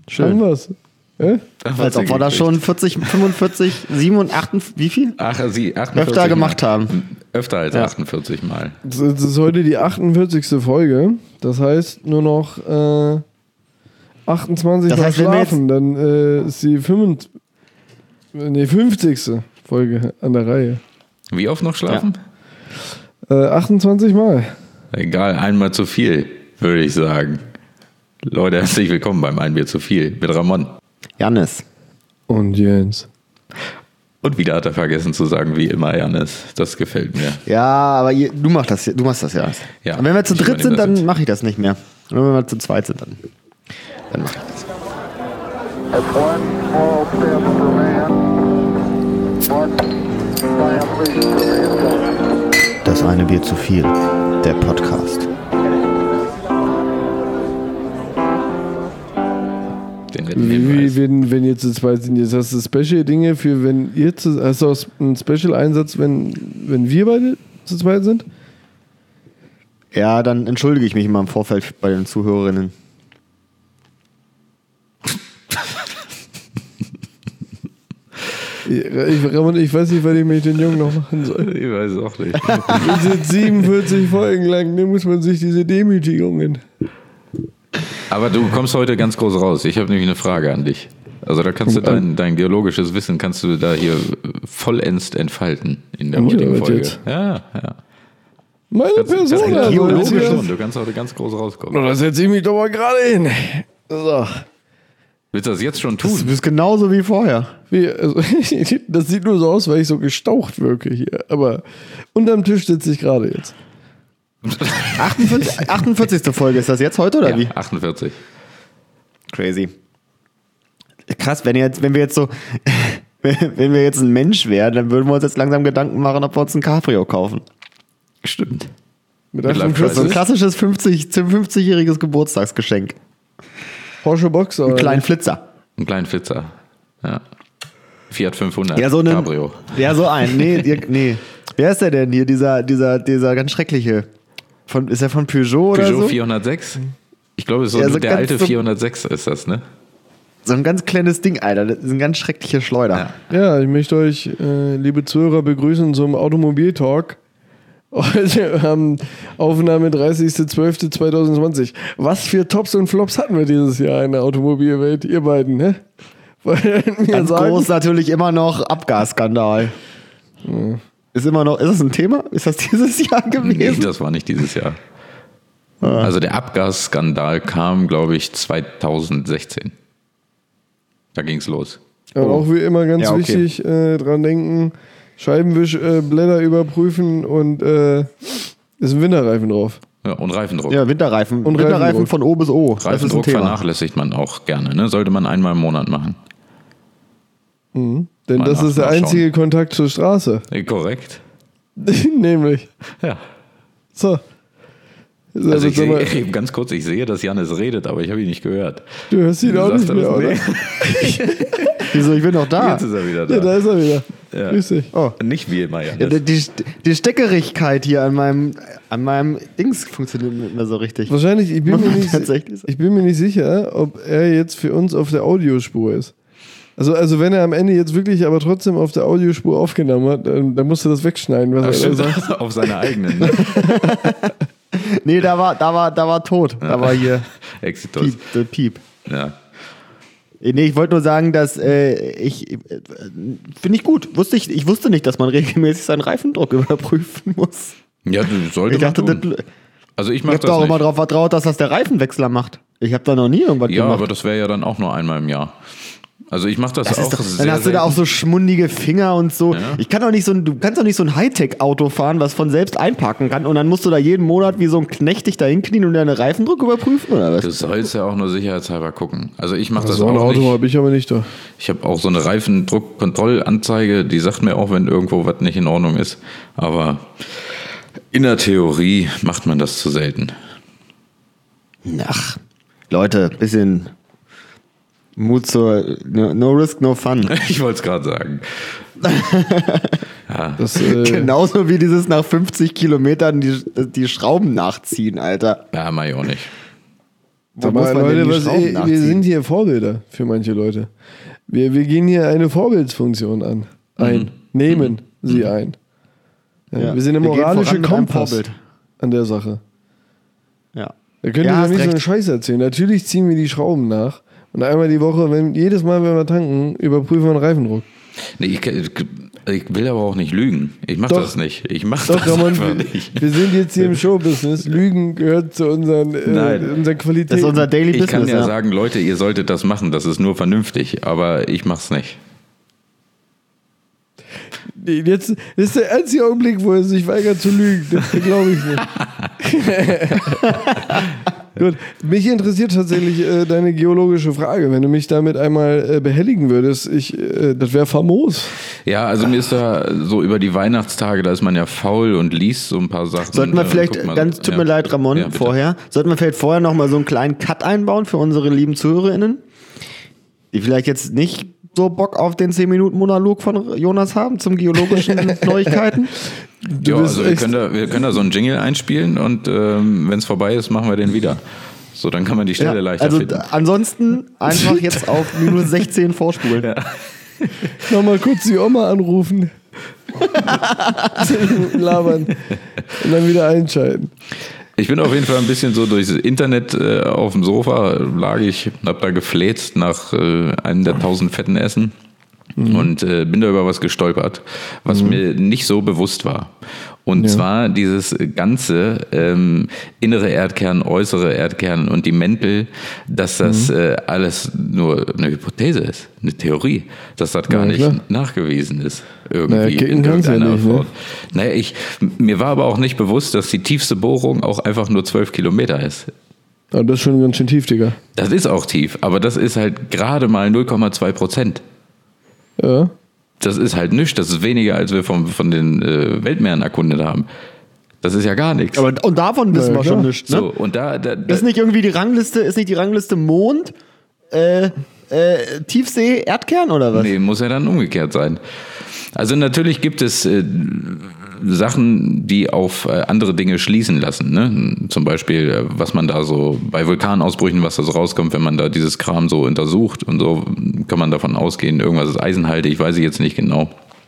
Schön. Haben wir's. Als ob wir da schon 40, 45, 87, wie viel? 48 öfter gemacht haben. Öfter als 48 Mal. Das ist heute die 48. Folge. Das heißt nur noch 28 Das Mal heißt, wenn wir schlafen. Dann ist die 50. Folge an der Reihe. Wie oft noch schlafen? 28 Mal. Egal, einmal zu viel, würde ich sagen. Leute, herzlich willkommen beim Ein Bier zu viel mit Ramon. Jannis. Und Jens. Und wieder hat er vergessen zu sagen, wie immer, Jannis. Das gefällt mir. Ja, aber du machst das ja. Ja, Und wenn wir zu ich dritt übernehme sind, das dann jetzt. mache ich das nicht mehr. Und wenn wir zu zweit sind, dann mache ich das. That's one small step for man, one giant leap for mankind. Das eine Bier zu viel. Der Podcast. Den netten Hinweis. Wie, wenn ihr zu zweit sind, jetzt hast du Special-Dinge für, wenn ihr hast du auch einen Special-Einsatz, wenn wir beide zu zweit sind? Ja, dann entschuldige ich mich immer im Vorfeld bei den Zuhörerinnen. Ramon, ich weiß nicht, was ich mit den Jungen noch machen soll. Ich weiß auch nicht. Wir sind 47 Folgen lang, da muss man sich diese Demütigungen. Aber du kommst heute ganz groß raus. Ich habe nämlich eine Frage an dich. Also da kannst du dein geologisches Wissen kannst du da hier vollends entfalten in der heutigen Folge. Jetzt? Ja. Meine Person, Geologisch also. schon. Du kannst heute ganz groß rauskommen. Da setze ich mich doch mal gerade hin. So. Willst du das jetzt schon Du tun? bist genauso wie vorher. Das sieht nur so aus, weil ich so gestaucht wirke hier. Aber unterm Tisch sitze ich gerade jetzt. 48. Folge, ist das jetzt heute oder wie? 48. Crazy. Krass, wenn wir jetzt so, wenn wir jetzt ein Mensch wären, dann würden wir uns jetzt langsam Gedanken machen, ob wir uns ein Cabrio kaufen. Stimmt. Mit Life So ein 48 klassisches 50-jähriges Geburtstagsgeschenk. Porsche Boxer. Einen kleinen Flitzer. Ein kleinen Flitzer. Ja. Fiat 500 Ja, so einen, Cabrio. Ja, so ein. Nee. Wer ist der denn hier? Dieser ganz schreckliche. Ist er von Peugeot oder Peugeot so? 406? Ich glaube, so Ja, so der ganz alte so- 406 ist das, ne? So ein ganz kleines Ding, Alter. Das ist ein ganz schreckliche Schleuder. Ja. Ja, ich möchte euch, liebe Zuhörer, begrüßen zum Automobil-Talk. Heute haben Aufnahme 30.12.2020. Was für Tops und Flops hatten wir dieses Jahr in der Automobilwelt, ihr beiden, ne? Wollt mir Ganz sagen? groß natürlich immer noch Abgasskandal. Ist das ein Thema? Ist das dieses Jahr Nee, gewesen? das war nicht dieses Jahr. Also der Abgasskandal kam, glaube ich, 2016. Da ging's los. Ja, auch wie immer ganz Ja, okay. wichtig, dran denken, Scheibenwischblätter überprüfen und ist ein Winterreifen drauf. Ja, und Reifendruck. Ja, Winterreifen. Und Winterreifen Reifendruck. von O bis O. Das ist ein Reifendruck Thema. vernachlässigt man auch gerne. Ne? Sollte man einmal im Monat machen. Denn Mal das ist der nachschauen. einzige Kontakt zur Straße. Korrekt. Nämlich. Ja. So. Also ich Sag mal, sehe, ganz kurz, ich sehe, dass Janis redet, aber ich habe ihn nicht gehört. du hörst ihn auch Sagt nicht er mehr, das? oder? Nee. Wieso? Ich bin noch da. Jetzt ist er wieder Ja, da. da ist er wieder. Ja. Grüß dich. Oh. Nicht wie immer, Ja, Janis. die Steckerigkeit hier an meinem Dings funktioniert nicht mehr so richtig. Wahrscheinlich, ich bin Tatsächlich. mir nicht sicher, ob er jetzt für uns auf der Audiospur ist. Also wenn er am Ende jetzt wirklich aber trotzdem auf der Audiospur aufgenommen hat, dann musst du das wegschneiden, was Ach, er da stimmt, sagt. auf seiner eigenen. Ne? Nee, da war tot. Da war hier Exitus. Piep. Ja. Nee, ich wollte nur sagen, dass finde ich gut. Ich wusste nicht, dass man regelmäßig seinen Reifendruck überprüfen muss. Ja, du sollte Ich dachte, man tun. das, Also ich ich mache habe das da auch nicht. immer drauf vertraut, dass das der Reifenwechsler macht. Ich habe da noch nie irgendwas Ja, gemacht. aber das wäre ja dann auch nur einmal im Jahr. Also ich mache das, Das auch ist doch, sehr dann hast du da auch selten. so schmundige Finger und so. Ja. Du kannst doch nicht so ein Hightech-Auto fahren, was von selbst einparken kann und dann musst du da jeden Monat wie so ein Knecht dich da hinknien und deinen Reifendruck überprüfen oder was? Du sollst ja auch nur sicherheitshalber gucken. Also ich mache das So ein auch Auto nicht. habe ich aber nicht da. Ich habe auch so eine Reifendruckkontrollanzeige, die sagt mir auch, wenn irgendwo was nicht in Ordnung ist. Aber in der Theorie macht man das zu selten. Ach, Leute, bisschen Mut zur no risk, no fun. Ich wollte es gerade sagen. Das, Genauso wie dieses nach 50 Kilometern die Schrauben nachziehen, Alter. Ja, mach ich auch nicht. Wo Aber muss man Leute, denn die Schrauben wir nachziehen? sind hier Vorbilder für manche Leute. Wir gehen hier eine Vorbildsfunktion nehmen sie ein. Ja, Ja. wir sind der Wir gehen moralische voran mit einem Kompass Vorbild. an der Sache. Ja. Da könnt ihr Ja, doch hast nicht so recht. einen Scheiß erzählen. Natürlich ziehen wir die Schrauben nach. Und einmal die Woche, jedes Mal, wenn wir tanken, überprüfen wir den Reifendruck. Nee, ich will aber auch nicht lügen. Ich mache Doch. das nicht. Ich mache Doch, das Ramon, einfach nicht. wir sind jetzt hier im Showbusiness. Lügen gehört zu unseren Nein. Qualitäten. Das ist unser Daily Ich Business. kann ja sagen, Leute, ihr solltet das machen. Das ist nur vernünftig. Aber ich mach's nicht. Nee, jetzt das ist der einzige Augenblick, wo er sich weigert zu lügen. Das glaube ich nicht. Gut, mich interessiert tatsächlich deine geologische Frage. Wenn du mich damit einmal behelligen würdest, das wäre famos. Ja, also mir ist da so über die Weihnachtstage, da ist man ja faul und liest so ein paar Sachen. Sollten wir vielleicht, guckt mal- tut mir leid, Ramon, Ja, bitte. sollten wir vielleicht vorher nochmal so einen kleinen Cut einbauen für unsere lieben ZuhörerInnen, die vielleicht jetzt nicht so Bock auf den 10-Minuten-Monolog von Jonas haben zum geologischen Neuigkeiten? Ja, bist also wir echt- können da so einen Jingle einspielen und wenn es vorbei ist, machen wir den wieder. So, dann kann man die Stelle leichter also finden. ansonsten einfach jetzt auf minus 16 vorspulen. Ja. Nochmal kurz die Oma anrufen. Labern. Und dann wieder einschalten. Ich bin auf jeden Fall ein bisschen so durchs Internet auf dem Sofa lag ich, hab da gefläzt nach einem der 1000 fetten Essen und bin da über was gestolpert, was mir nicht so bewusst war. Und zwar dieses ganze innere Erdkern, äußere Erdkern und die Mäntel, dass das alles nur eine Hypothese ist, eine Theorie, dass das gar Ja, nicht klar. nachgewiesen ist. Naja, Irgendwie kicken in kann's ja irgendeiner nicht, ne? Form. Naja, mir war aber auch nicht bewusst, dass die tiefste Bohrung auch einfach nur 12 Kilometer ist. Aber das ist schon ganz schön tief, Digga. Das ist auch tief, aber das ist halt gerade mal 0,2%. Ja. Das ist halt nichts, das ist weniger, als wir von den Weltmeeren erkundet haben. Das ist ja gar nichts. Aber, und davon wissen Ja, wir schon klar. nichts, ne? so, und da Ist nicht irgendwie die Rangliste Mond, Tiefsee, Erdkern oder was? nee, muss ja dann umgekehrt sein. Also natürlich gibt es Sachen, die auf andere Dinge schließen lassen. Ne? Zum Beispiel, was man da so bei Vulkanausbrüchen, was da so rauskommt, wenn man da dieses Kram so untersucht und so, kann man davon ausgehen, irgendwas ist eisenhaltig, weiß ich jetzt nicht genau.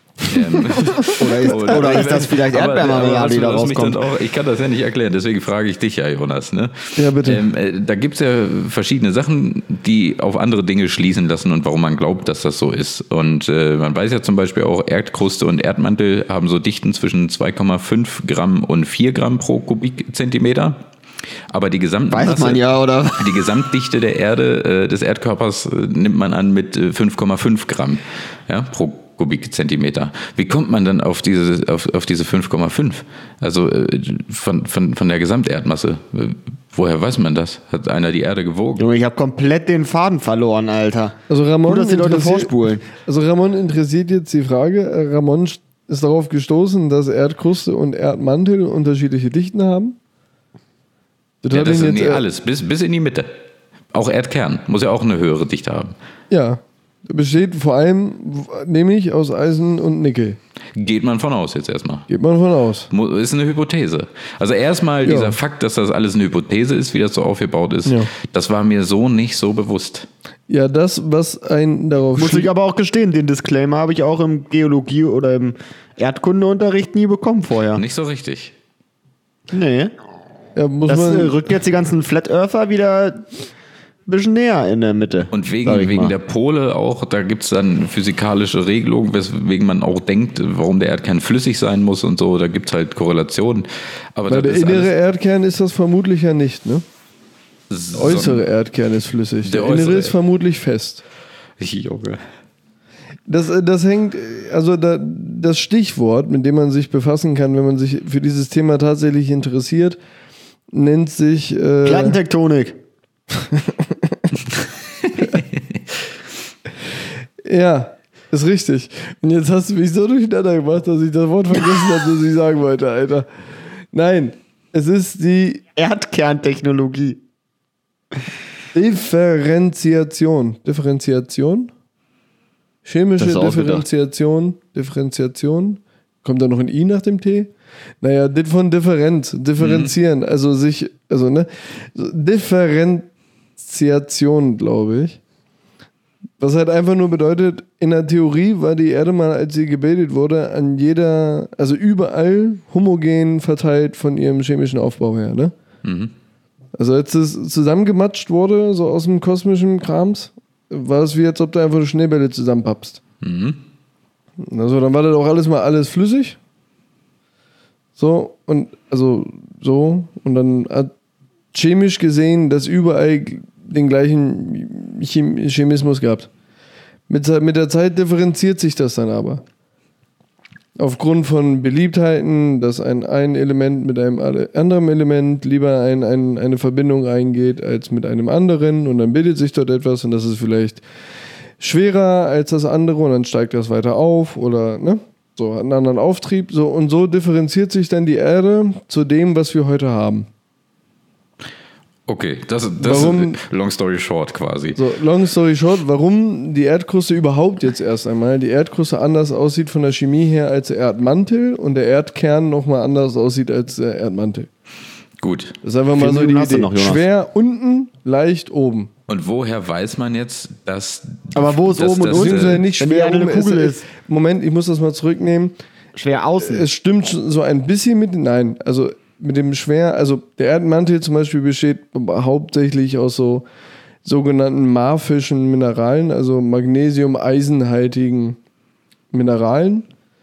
Oder ist das vielleicht Erdbeermarmelade, die da was mich rauskommt? dann auch, ich kann das ja nicht erklären, deswegen frage ich dich ja, Jonas. Ne? Ja, bitte. Da gibt es ja verschiedene Sachen, die auf andere Dinge schließen lassen und warum man glaubt, dass das so ist. Und man weiß ja zum Beispiel auch, Erdkruste und Erdmantel haben so Dichten zwischen 2,5 Gramm und 4 Gramm pro Kubikzentimeter. Aber die Weiß man ja, oder? die Gesamtdichte der Erde, des Erdkörpers, nimmt man an mit 5,5 Gramm pro Kubikzentimeter. Wie kommt man dann auf diese 5,5? Also von der Gesamterdmasse. Woher weiß man das? Hat einer die Erde gewogen? Junge, ich habe komplett den Faden verloren, Alter. Also Ramon Gut, dass die Leute interessiert- vorspulen. Also Ramon interessiert jetzt die Frage. Ramon ist darauf gestoßen, dass Erdkruste und Erdmantel unterschiedliche Dichten haben. Das Ja, hat das ihn ist jetzt, alles, bis in die Mitte. Auch Erdkern muss ja auch eine höhere Dichte haben. Ja, besteht vor allem nämlich aus Eisen und Nickel. Geht man von aus jetzt erstmal. Geht man von aus. Ist eine Hypothese. Also erstmal Ja. dieser Fakt, dass das alles eine Hypothese ist, wie das so aufgebaut ist, Ja. das war mir so nicht so bewusst. Ja, das, was einen darauf Muss ich aber auch gestehen, den Disclaimer habe ich auch im Geologie- oder im Erdkundeunterricht nie bekommen vorher. Nicht so richtig. Nee. ja, muss Das man, rückt jetzt die ganzen Flat Earther wieder ein bisschen näher in der Mitte. Und sag wegen ich mal. der Pole auch, da gibt es dann physikalische Regelungen, weswegen man auch denkt, warum der Erdkern flüssig sein muss und so. Da gibt es halt Korrelationen. Aber bei der das ist innere alles Erdkern ist das vermutlich ja nicht, ne? so- Äußere Erdkern ist flüssig. Der Der innere äußere- ist vermutlich fest. Junge. Das hängt, also das Stichwort, mit dem man sich befassen kann, wenn man sich für dieses Thema tatsächlich interessiert, nennt sich Plattentektonik. ja, ist richtig. Und jetzt hast du mich so durcheinander gemacht, dass ich das Wort vergessen habe, was ich sagen wollte, Alter. Nein, es ist die Erdkerntechnologie. Differenziation. Chemische Das ist ausgedacht. Differenziation. Kommt da noch ein I nach dem T? Naja, von Differenzieren. Also ne? Differentiation, glaube ich. Was halt einfach nur bedeutet, in der Theorie war die Erde mal, als sie gebildet wurde, also überall homogen verteilt von ihrem chemischen Aufbau her, ne? Mhm. Also als es zusammengematscht wurde, so aus dem kosmischen Krams, war es wie, als ob du einfach Schneebälle zusammenpappst. Mhm. Also dann war das auch alles flüssig. So, und dann hat chemisch gesehen das überall den gleichen Chemismus gehabt. Mit der Zeit differenziert sich das dann aber. Aufgrund von Beliebtheiten, dass ein Element mit einem anderen Element lieber eine Verbindung eingeht als mit einem anderen und dann bildet sich dort etwas und das ist vielleicht schwerer als das andere und dann steigt das weiter auf oder ne? So, hat einen anderen Auftrieb. So, und so differenziert sich dann die Erde zu dem, was wir heute haben. Okay, das Warum- ist long story short quasi. So, long story short, warum die Erdkruste überhaupt jetzt erst einmal, die Erdkruste anders aussieht von der Chemie her als der Erdmantel und der Erdkern nochmal anders aussieht als der Erdmantel. Gut. Das ist einfach mal 4 so die Minuten hast du Idee. noch, Jonas. Schwer unten, leicht oben. Und woher weiß man jetzt, dass... Aber wo ist oben und unten? Beziehungsweise nicht wenn die schwer Erde eine oben, Kugel ist. Moment, ich muss das mal zurücknehmen. Schwer außen. Es stimmt so ein bisschen nein, also mit dem also der Erdmantel zum Beispiel besteht hauptsächlich aus so sogenannten maphischen Mineralen, also Magnesium-eisenhaltigen Mineralen.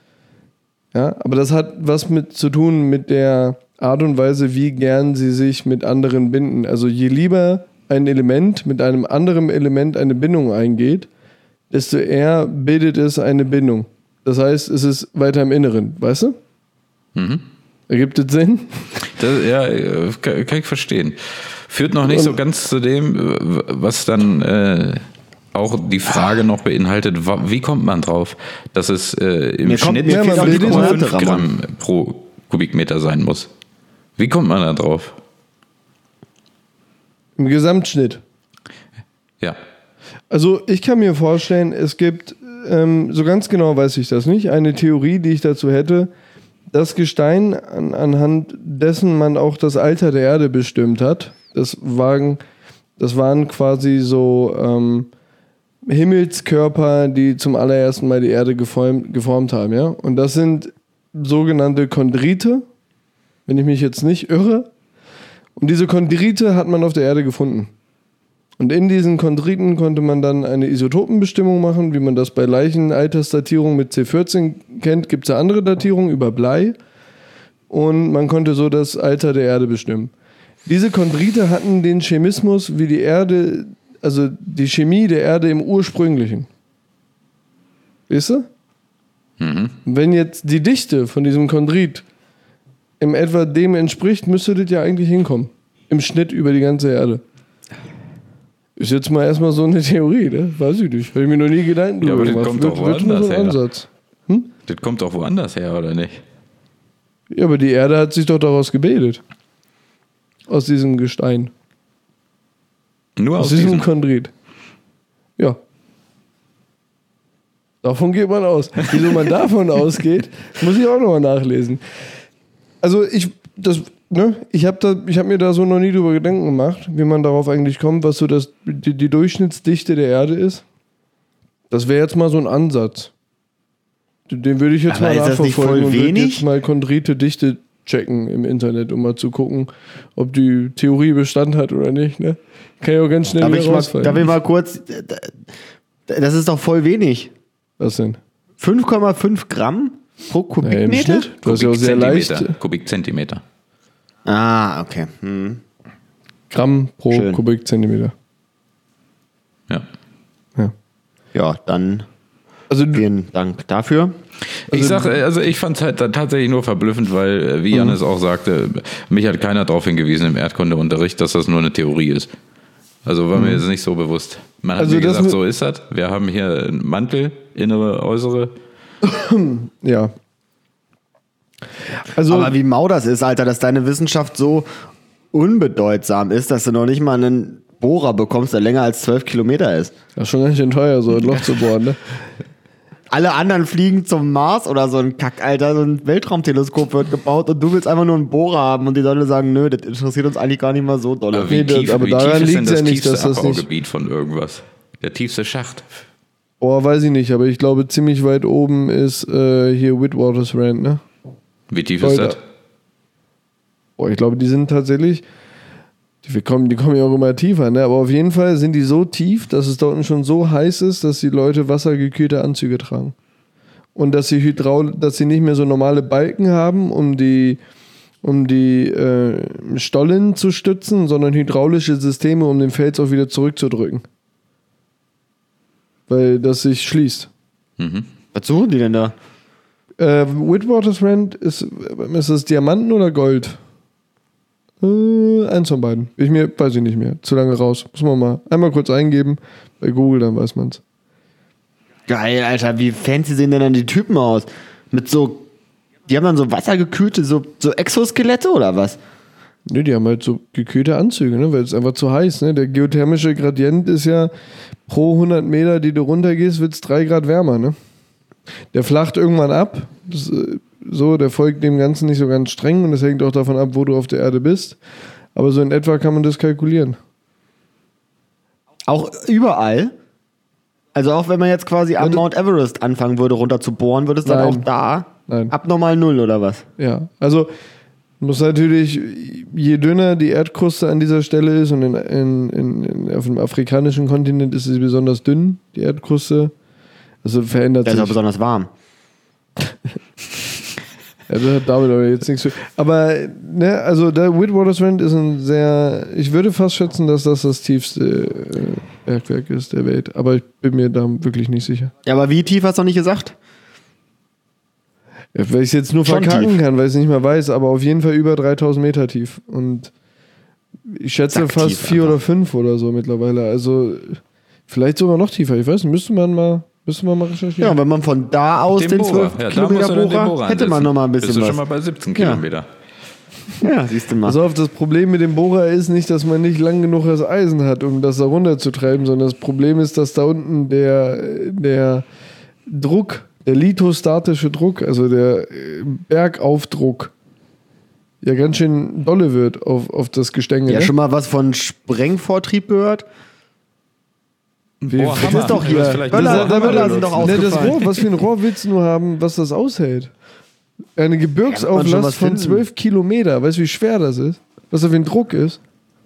Ja, aber das hat was zu tun mit der Art und Weise, wie gern sie sich mit anderen binden. Also je lieber ein Element mit einem anderen Element eine Bindung eingeht, desto eher bildet es eine Bindung. Das heißt, es ist weiter im Inneren, weißt du? Mhm. Ergibt das Sinn? Ja, kann ich verstehen. Führt noch nicht so ganz zu dem, was dann auch die Frage noch beinhaltet, wie kommt man drauf, dass es im Schnitt mir fehlt auch die 5,5 Kohorte, Gramm pro Kubikmeter sein muss. Wie kommt man da drauf? Im Gesamtschnitt. Ja. Also ich kann mir vorstellen, es gibt, so ganz genau weiß ich das nicht, eine Theorie, die ich dazu hätte, das Gestein, anhand dessen man auch das Alter der Erde bestimmt hat, das waren quasi so Himmelskörper, die zum allerersten Mal die Erde geformt haben, ja. Und das sind sogenannte Chondrite, wenn ich mich jetzt nicht irre. Und diese Chondrite hat man auf der Erde gefunden. Und in diesen Chondriten konnte man dann eine Isotopenbestimmung machen, wie man das bei Leichenaltersdatierung mit C14 kennt. Gibt es ja andere Datierungen über Blei. Und man konnte so das Alter der Erde bestimmen. Diese Chondrite hatten den Chemismus wie die Erde, also die Chemie der Erde im Ursprünglichen. Weißt du? Mhm. Wenn jetzt die Dichte von diesem Chondrit im etwa dem entspricht, müsste das ja eigentlich hinkommen. Im Schnitt über die ganze Erde. Ist jetzt mal erstmal so eine Theorie, ne? Weiß ich nicht. Habe ich mir noch nie Gedanken Ja, aber drüber das gemacht. kommt doch Wird nur woanders so ein her. Ansatz. Das kommt doch woanders her, oder nicht? Ja, aber die Erde hat sich doch daraus gebildet. Aus diesem Gestein. Nur Aus aus diesem diesem... Chondrit. Ja. Davon geht man aus. Wieso man davon ausgeht, muss ich auch nochmal nachlesen. Also ich habe mir da so noch nie drüber Gedanken gemacht, wie man darauf eigentlich kommt, was so die Durchschnittsdichte der Erde ist. Das wäre jetzt mal so ein Ansatz. Den würde ich jetzt Aber mal ist das nicht voll nachverfolgen und würde wenig? jetzt mal Chondrite-Dichte checken im Internet, um mal zu gucken, ob die Theorie Bestand hat oder nicht. Ne? Kann ja auch ganz schnell wieder rausfallen. Darf ich mal kurz, das ist doch voll wenig. Was denn? 5,5 Gramm pro Im Kubikmeter? Schnitt? Du hast ja auch sehr leicht Kubikzentimeter. Ah, okay. Gramm pro Schön. Kubikzentimeter. Ja. Ja. Ja, dann Also vielen Dank dafür. Ich fand es halt tatsächlich nur verblüffend, weil, wie Jannis auch sagte, mich hat keiner darauf hingewiesen im Erdkundeunterricht, dass das nur eine Theorie ist. Also war mir jetzt nicht so bewusst. Man hat Also mir das gesagt, mit- so ist das. Wir haben hier einen Mantel, innere, äußere. ja. Also Aber wie mau das ist, Alter, dass deine Wissenschaft so unbedeutsam ist, dass du noch nicht mal einen Bohrer bekommst, der länger als 12 Kilometer ist. das ist schon ganz schön teuer, so ein Loch zu bohren. Ne? alle anderen fliegen zum Mars oder so ein Kack, Alter. So ein Weltraumteleskop wird gebaut und du willst einfach nur einen Bohrer haben und die Leute sagen, nö, das interessiert uns eigentlich gar nicht mal so doll. Aber wie Nee, das- tief, aber wie daran tief ist denn liegt's das ja nicht, tiefste dass das nicht- Abbaugebiet von irgendwas? Der tiefste Schacht. Oh, weiß ich nicht, aber ich glaube, ziemlich weit oben ist hier Witwatersrand, ne? Wie tief ist das? Oh, ich glaube, die sind tatsächlich, die kommen ja auch immer tiefer, ne? Aber auf jeden Fall sind die so tief, dass es dort schon so heiß ist, dass die Leute wassergekühlte Anzüge tragen. Und dass sie nicht mehr so normale Balken haben, um die Stollen zu stützen, sondern hydraulische Systeme, um den Fels auch wieder zurückzudrücken. Weil das sich schließt. Was suchen die denn da? Witwatersrand ist das Diamanten oder Gold? Eins von beiden. Weiß ich nicht mehr. Zu lange raus. Muss man mal einmal kurz eingeben bei Google, dann weiß man's. Geil, Alter, wie fancy sehen denn dann die Typen aus? Mit so, die haben dann so wassergekühlte, so Exoskelette oder was? Ne, die haben halt so gekühlte Anzüge, ne? Weil es einfach zu heiß, ne? Der geothermische Gradient ist ja pro 100 Meter, die du runtergehst, wird es 3 Grad wärmer, ne? Der flacht irgendwann ab. Der folgt dem Ganzen nicht so ganz streng und das hängt auch davon ab, wo du auf der Erde bist. Aber so in etwa kann man das kalkulieren. Auch überall? Also auch wenn man jetzt quasi am Mount Everest anfangen würde, runter zu bohren, würde es dann Nein. auch da Nein. abnormal 0 oder was? Ja, also muss natürlich, je dünner die Erdkruste an dieser Stelle ist und auf dem afrikanischen Kontinent ist sie besonders dünn, die Erdkruste. Also verändert Der ist auch sich. besonders warm. Ja, das hat damit aber jetzt nichts zu. Aber, ne, also der Witwatersrand ist ein sehr, ich würde fast schätzen, dass das tiefste Bergwerk ist der Welt. Aber ich bin mir da wirklich nicht sicher. Ja, aber wie tief hast du noch nicht gesagt? Ja, weil ich es jetzt nur Schon verkacken tief. kann, weil ich es nicht mehr weiß, aber auf jeden Fall über 3000 Meter tief. Und ich schätze Sacktief fast 4 einfach. oder 5 oder so mittlerweile. Also vielleicht sogar noch tiefer. Ich weiß nicht, müsste man mal recherchieren. Ja, und wenn man von da aus den 12 Kilometer Bohrer, hätte man noch mal ein bisschen Bist du was. schon mal bei 17 Ja. Kilometer. Ja, siehst du mal. Pass auf, das Problem mit dem Bohrer ist nicht, dass man nicht lang genug das Eisen hat, um das da runterzutreiben, sondern das Problem ist, dass da unten der Druck, der lithostatische Druck, also der Bergaufdruck, ja ganz schön dolle wird auf das Gestänge. Ja, ne? schon mal was von Sprengvortrieb gehört? Boah, Das ist doch hier. Böller sind doch Ne, das ausgefallen. Rohr, was für ein Rohr willst du nur haben, was das aushält? Eine Ja, wird man schon Gebirgsauflast was von finden. 12 Kilometer. Weißt du, wie schwer das ist? Was da für ein Druck ist?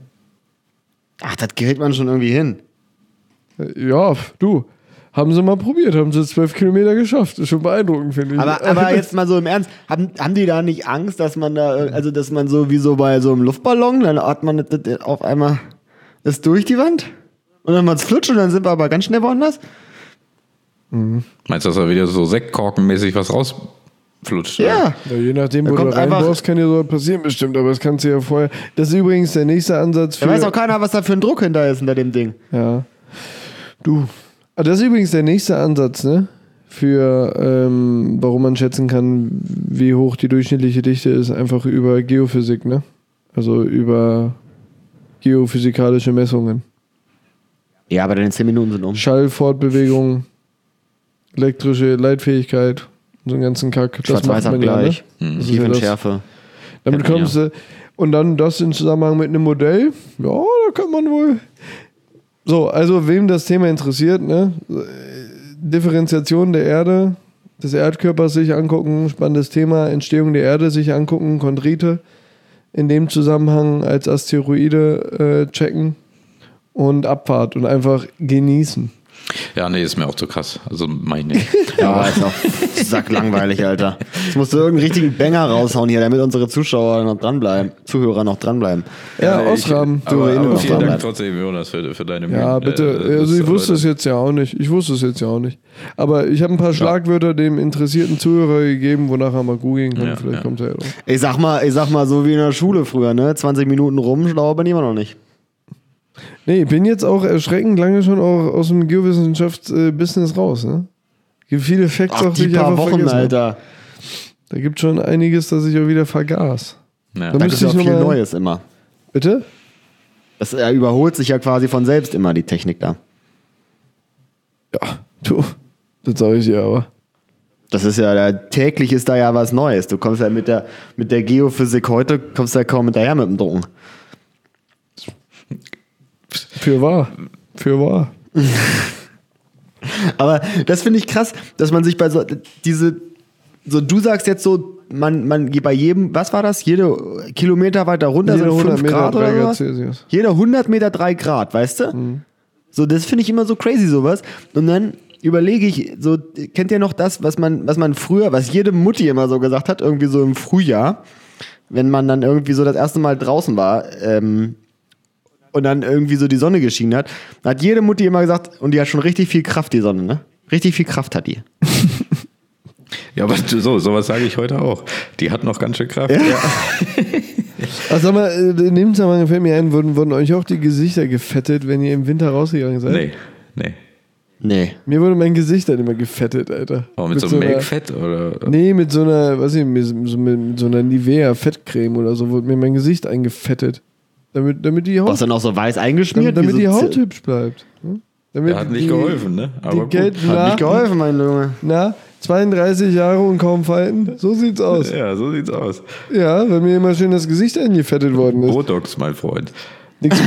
Ach, das kriegt man schon irgendwie hin. Ja, du. Haben sie mal probiert, haben sie 12 Kilometer geschafft. Ist schon beeindruckend, finde ich. Aber jetzt mal so im Ernst, haben die da nicht Angst, dass man da, also dass man so wie so bei so einem Luftballon, dann atmet man das auf einmal ist durch die Wand? Und dann macht's flutsch und dann sind wir aber ganz schnell woanders? Meinst du, dass da wieder so Sektkorkenmäßig was rausflutscht? Ja. Ja, je nachdem, Da wo du kommt einfach- reinbaust, kann dir so was passieren bestimmt, aber das kannst du ja vorher. Das ist übrigens der nächste Ansatz für. Da weiß auch keiner, was da für ein Druck hinter ist hinter dem Ding. Ja. Du. Aber das ist übrigens der nächste Ansatz, ne? Für warum man schätzen kann, wie hoch die durchschnittliche Dichte ist, einfach über Geophysik, ne? Also über geophysikalische Messungen. Ja, aber deine 10 Minuten sind um. Schallfortbewegung, elektrische Leitfähigkeit, so einen ganzen Kack. Das macht man ja, ne? Schwarz-Weiß-Abgleich, Das ist ja das. Tiefenschärfe. Damit Kennt man kommst du. Und dann das in Zusammenhang mit einem Modell. Ja, da kann man wohl. So, also wem das Thema interessiert, ne? Differenziation der Erde, des Erdkörpers sich angucken, spannendes Thema, Entstehung der Erde sich angucken, Chondrite in dem Zusammenhang als Asteroide checken und Abfahrt und einfach genießen. Ja, nee, ist mir auch zu krass. Also mein nicht. Ja, ist auch sacklangweilig, Alter. Jetzt musst du irgendeinen richtigen Banger raushauen hier, damit unsere Zuschauer noch dranbleiben, Zuhörer noch dranbleiben. Ja, Osram. Aber noch vielen dran Dank bleiben. trotzdem, Jonas, für deine Mühen. Ja, bitte. Also ich wusste es jetzt ja auch nicht. Aber ich habe ein paar Schlagwörter dem interessierten Zuhörer gegeben, wonach er mal googeln kann. Ja, Vielleicht ja. kommt er ja drauf. Ich sag mal, so wie in der Schule früher, ne? 20 Minuten rum, schlau bin ich immer noch nicht. Nee, ich bin jetzt auch erschreckend lange schon auch aus dem Geowissenschafts-Business raus. Ne? Gibt viele Facts, Ach, auch, die ich paar einfach Wochen, vergessen hab. Alter. Da gibt schon einiges, das ich auch wieder vergaß. Ja. Da Da müsste ist ich ja auch viel noch mal- Neues immer. Bitte? Das überholt sich ja quasi von selbst immer, die Technik da. Ja, du, das sage ich dir aber. Das ist ja, täglich ist da ja was Neues. Du kommst ja mit der Geophysik heute, kommst ja kaum hinterher mit dem Drucken. Für wahr. Aber das finde ich krass, dass man sich bei du sagst jetzt so, man geht bei jedem, was war das? Jede Kilometer weiter runter Jeder sind 5 Meter Grad 3 oder Grad was? Celsius. Jeder 100 Meter 3 Grad, weißt du? So, das finde ich immer so crazy, sowas. Und dann überlege ich, so, kennt ihr noch das, was man früher, was jede Mutti immer so gesagt hat, irgendwie so im Frühjahr, wenn man dann irgendwie so das erste Mal draußen war, und dann irgendwie so die Sonne geschienen hat, da hat jede Mutti immer gesagt, und die hat schon richtig viel Kraft, die Sonne, ne? Richtig viel Kraft hat die. Ja, aber sowas sage ich heute auch. Die hat noch ganz schön Kraft. Ja. Ach, sag mal, in dem Zusammenhang fällt mir ein, wurden euch auch die Gesichter gefettet, wenn ihr im Winter rausgegangen seid? Nee. Mir wurde mein Gesicht dann immer gefettet, Alter. Oh, mit so einem Milchfett oder? Nee, mit so einer, mit so einer Nivea-Fettcreme oder so wurde mir mein Gesicht eingefettet. Damit die Haut, Was dann auch so weiß eingeschmiert? damit wie die so Haut hübsch bleibt. Hm? Damit Hat nicht geholfen, ne? Aber gut. Hat Hat nicht geholfen, mein Junge. 32 Jahre und kaum Falten. So sieht's aus. Ja, so sieht's aus. Ja, wenn mir immer schön das Gesicht eingefettet worden ist. Botox, mein Freund. Nix.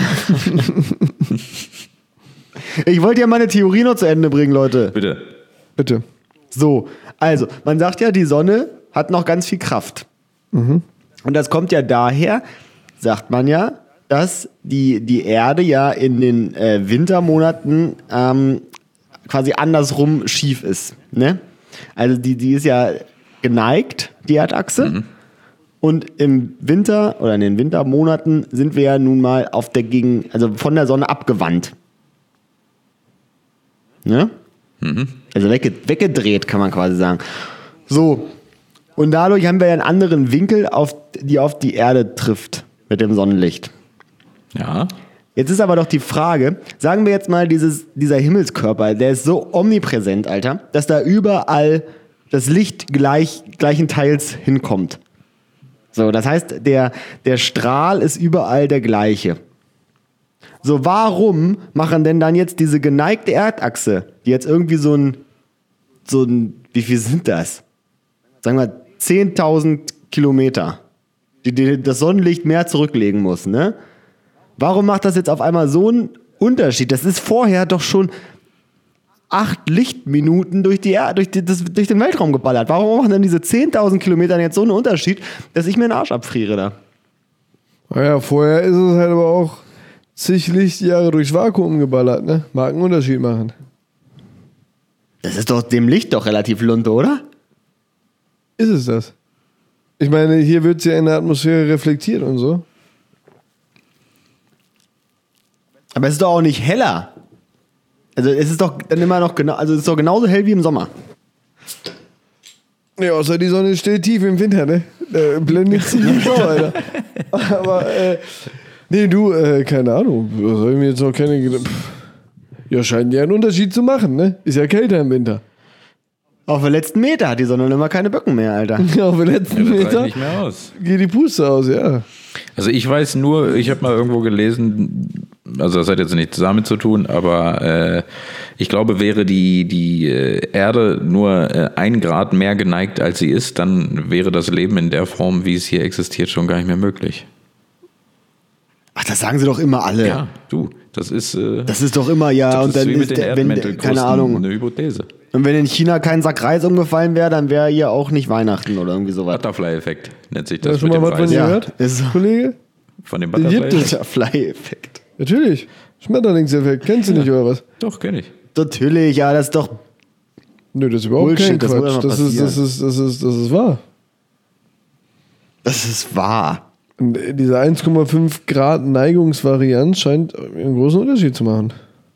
Ich wollte ja meine Theorie noch zu Ende bringen, Leute. Bitte. So, also, man sagt ja, die Sonne hat noch ganz viel Kraft. Und das kommt ja daher, sagt man ja, dass die Erde ja in den Wintermonaten quasi andersrum schief ist. Ne? Also die ist ja geneigt, die Erdachse. Und im Winter oder in den Wintermonaten sind wir ja nun mal also von der Sonne abgewandt. Ne? Also weggedreht, kann man quasi sagen. So. Und dadurch haben wir ja einen anderen Winkel, die auf die Erde trifft mit dem Sonnenlicht. Ja. Jetzt ist aber doch die Frage, sagen wir jetzt mal, dieser Himmelskörper, der ist so omnipräsent, Alter, dass da überall das Licht gleichen Teils hinkommt. So, das heißt, der Strahl ist überall der gleiche. So, warum machen denn dann jetzt diese geneigte Erdachse, die jetzt irgendwie so ein, wie viel sind das? Sagen wir 10.000 Kilometer, die das Sonnenlicht mehr zurücklegen muss, ne? Warum macht das jetzt auf einmal so einen Unterschied? Das ist vorher doch schon 8 Lichtminuten durch den Weltraum geballert. Warum machen denn diese 10.000 Kilometer jetzt so einen Unterschied, dass ich mir den Arsch abfriere da? Naja, vorher ist es halt aber auch zig Lichtjahre durchs Vakuum geballert, ne? Mag einen Unterschied machen. Das ist doch dem Licht doch relativ lunte, oder? Ist es das? Ich meine, hier wird es ja in der Atmosphäre reflektiert und so. Aber es ist doch auch nicht heller. Also es ist doch dann immer noch es ist doch genauso hell wie im Sommer. Ja, außer die Sonne steht tief im Winter, ne? Blendet ziemlich blau, Alter. Aber, nee, du, keine Ahnung. Soll ich mir jetzt noch keine. Ja, scheint ja einen Unterschied zu machen, ne? Ist ja kälter im Winter. Auf den letzten Meter hat die Sonne immer keine Böcken mehr, Alter. Auf den letzten Das reicht Meter nicht mehr aus. geht die Puste aus, ja. Also ich weiß nur, ich habe mal irgendwo gelesen, also das hat jetzt nichts damit zu tun, aber ich glaube, wäre die Erde nur 1 Grad mehr geneigt, als sie ist, dann wäre das Leben in der Form, wie es hier existiert, schon gar nicht mehr möglich. Ach, das sagen sie doch immer alle. Ja, du, das ist doch immer, ja. das Und dann wie mit ist den Erdmäntelkrusten keine Ahnung. eine Hypothese. Und wenn in China kein Sack Reis umgefallen wäre, dann wäre hier auch nicht Weihnachten oder irgendwie sowas. Butterfly-Effekt nennt sich Hast das du mit schon mal dem was von Reis. dir Ja, gehört, ist so. Kollege? Von dem gibt Butterfly-Effekt? es. Butterfly-Effekt. Natürlich. Schmetterlingseffekt. Kennst du nicht, oder was? Doch, kenne ich. Natürlich, ja, das ist doch. Nö, das ist überhaupt Bullshit, kein das muss Quatsch. doch Das ist wahr. Das ist wahr. Und diese 1,5 Grad Neigungsvarianz scheint einen großen Unterschied zu machen.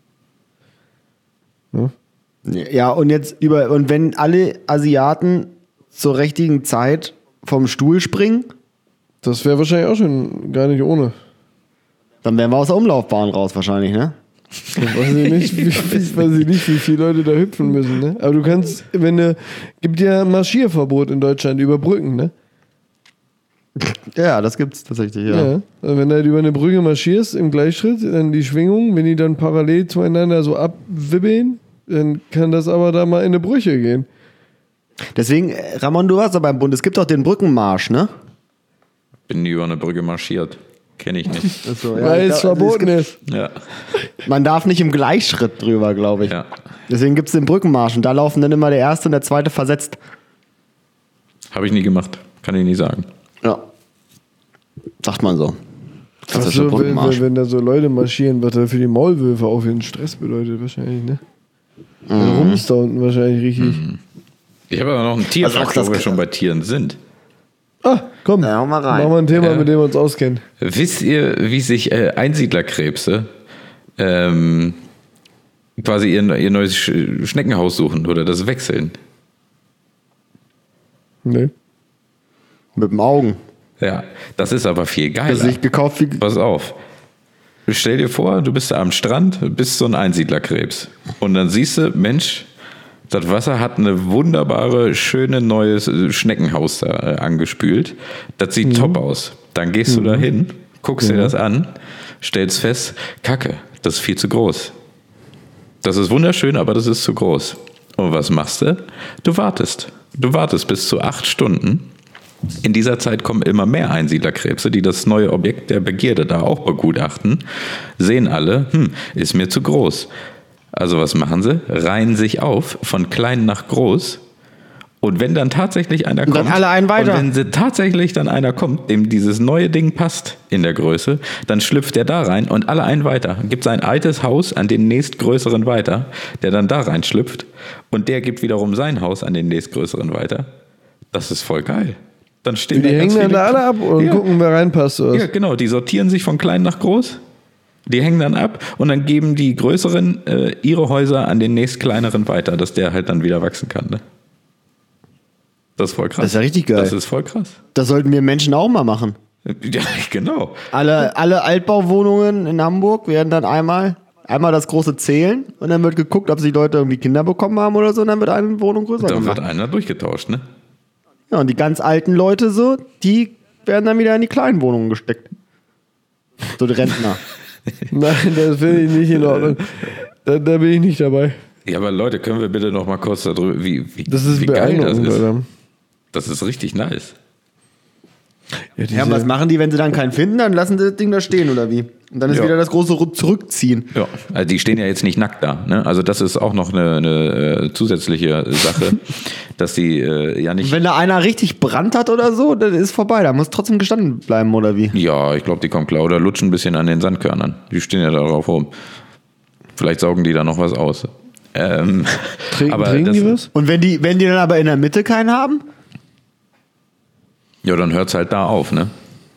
Ja. Ja, und und wenn alle Asiaten zur richtigen Zeit vom Stuhl springen, Das wäre wahrscheinlich auch schon gar nicht ohne. dann wären wir aus der Umlaufbahn raus wahrscheinlich, ne? Weiß ich nicht, wie viele Leute da hüpfen müssen, ne? Aber du kannst, gibt ja ein Marschierverbot in Deutschland über Brücken, ne? Ja, das gibt's tatsächlich, ja. Ja. Also wenn du halt über eine Brücke marschierst im Gleichschritt, dann die Schwingung, wenn die dann parallel zueinander so abwibbeln, dann kann das aber da mal in eine Brüche gehen. Deswegen, Ramon, du warst doch beim Bund. Es gibt doch den Brückenmarsch, ne? Bin nie über eine Brücke marschiert. Kenne ich nicht. Achso, Weil es verboten ist. Ja. Man darf nicht im Gleichschritt drüber, glaube ich. Ja. Deswegen gibt es den Brückenmarsch und da laufen dann immer der Erste und der Zweite versetzt. Habe ich nie gemacht. Kann ich nie sagen. Ja. Sagt man so. Das ist Ach schon so, Brückenmarsch. wenn da so Leute marschieren, was da für die Maulwürfe auch für einen Stress bedeutet wahrscheinlich, ne? Dann rumst da unten wahrscheinlich richtig. Ich habe aber noch einen Tierfakt, das wo wir schon bei Tieren sind. Ah, komm, Ja, hau mal rein. machen wir ein Thema, mit dem wir uns auskennen. Wisst ihr, wie sich Einsiedlerkrebse quasi ihr neues Schneckenhaus suchen oder das wechseln? Nee. Mit dem Augen. Ja, das ist aber viel Das geiler. ist gekauft wie. Pass auf. Stell dir vor, du bist da am Strand, bist so ein Einsiedlerkrebs. Und dann siehst du, Mensch, das Wasser hat eine wunderbare, schöne neues Schneckenhaus da angespült. Das sieht top aus. Dann gehst du da hin, guckst dir das an, stellst fest, Kacke, das ist viel zu groß. Das ist wunderschön, aber das ist zu groß. Und was machst du? Du wartest. Du wartest bis zu 8 Stunden. In dieser Zeit kommen immer mehr Einsiedlerkrebse, die das neue Objekt der Begierde da auch begutachten, sehen alle, ist mir zu groß. Also was machen sie? Reihen sich auf, von klein nach groß. Und wenn dann tatsächlich einer Und dann kommt, alle einen weiter. und wenn tatsächlich dann einer kommt, dem dieses neue Ding passt in der Größe, dann schlüpft der da rein und alle einen weiter. Gibt sein altes Haus an den nächstgrößeren weiter, der dann da rein schlüpft. Und der gibt wiederum sein Haus an den nächstgrößeren weiter. Das ist voll geil. Dann stehen Die da ganz hängen dann viele- da alle ab und Ja. gucken, wer reinpasst. Oder? Ja, genau. Die sortieren sich von klein nach groß. Die hängen dann ab und dann geben die größeren ihre Häuser an den nächst kleineren weiter, dass der halt dann wieder wachsen kann. Ne? Das ist voll krass. Das ist ja richtig geil. Das ist voll krass. Das sollten wir Menschen auch mal machen. Ja, genau. Alle Altbauwohnungen in Hamburg werden dann einmal das große zählen und dann wird geguckt, ob sich Leute irgendwie Kinder bekommen haben oder so und dann wird eine Wohnung größer Da gemacht. wird einer durchgetauscht, ne? Ja, und die ganz alten Leute so, die werden dann wieder in die kleinen Wohnungen gesteckt. So die Rentner. Nein, das finde ich nicht in Ordnung. Da bin ich nicht dabei. Ja, aber Leute, können wir bitte noch mal kurz darüber, wie Das ist wie geil das beeindruckend, ist. Alter. Das ist richtig nice. Ja, Ja, und was machen die, wenn sie dann keinen finden? Dann lassen sie das Ding da stehen oder wie? Und dann ist Ja. wieder das große Zurückziehen. Ja, also die stehen ja jetzt nicht nackt da. Ne? Also das ist auch noch eine zusätzliche Sache, dass die ja nicht... Wenn da einer richtig Brand hat oder so, dann ist vorbei. Da muss trotzdem gestanden bleiben oder wie? Ja, ich glaube, die kommen klar oder lutschen ein bisschen an den Sandkörnern. Die stehen ja darauf rum. Vielleicht saugen die da noch was aus. Trinken das- die was? Und wenn die dann aber in der Mitte keinen haben? Ja, dann hört es halt da auf, ne?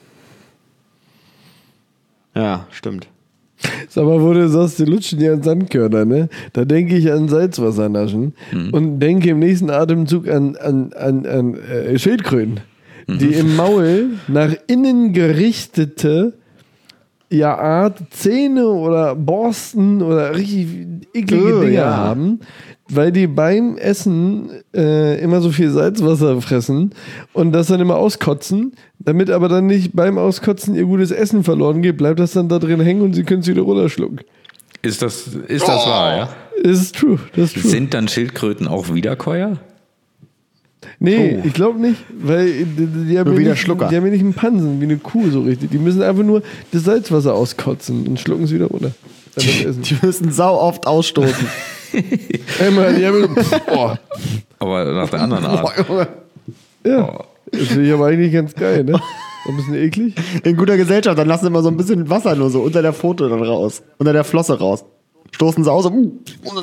Ja, stimmt. Sag mal, wo du sagst, die lutschen die an Sandkörner, ne? Da denke ich an Salzwassernaschen und denke im nächsten Atemzug an Schildkröten, die im Maul nach innen gerichtete Art Zähne oder Borsten oder richtig eklige Dinge ja. haben, weil die beim Essen immer so viel Salzwasser fressen und das dann immer auskotzen, damit aber dann nicht beim Auskotzen ihr gutes Essen verloren geht, bleibt das dann da drin hängen und sie können es wieder runterschlucken. Ist das wahr, ja? Das ist true. Das ist true. Sind dann Schildkröten auch Wiederkäuer? Nee, ich glaube nicht, weil die haben, Nur ja wieder nicht, Schlucker. die haben ja nicht einen Pansen wie eine Kuh so richtig. Die müssen einfach nur das Salzwasser auskotzen und schlucken es wieder runter. Dann das Essen. Die müssen sau oft ausstoßen. Einmal, die haben Aber nach der anderen Art. ja, das finde ich aber eigentlich ganz geil, ne? Ein bisschen eklig. In guter Gesellschaft, dann lassen sie immer so ein bisschen Wasser nur so unter der Pfote dann raus. Unter der Flosse raus. Stoßen sie aus und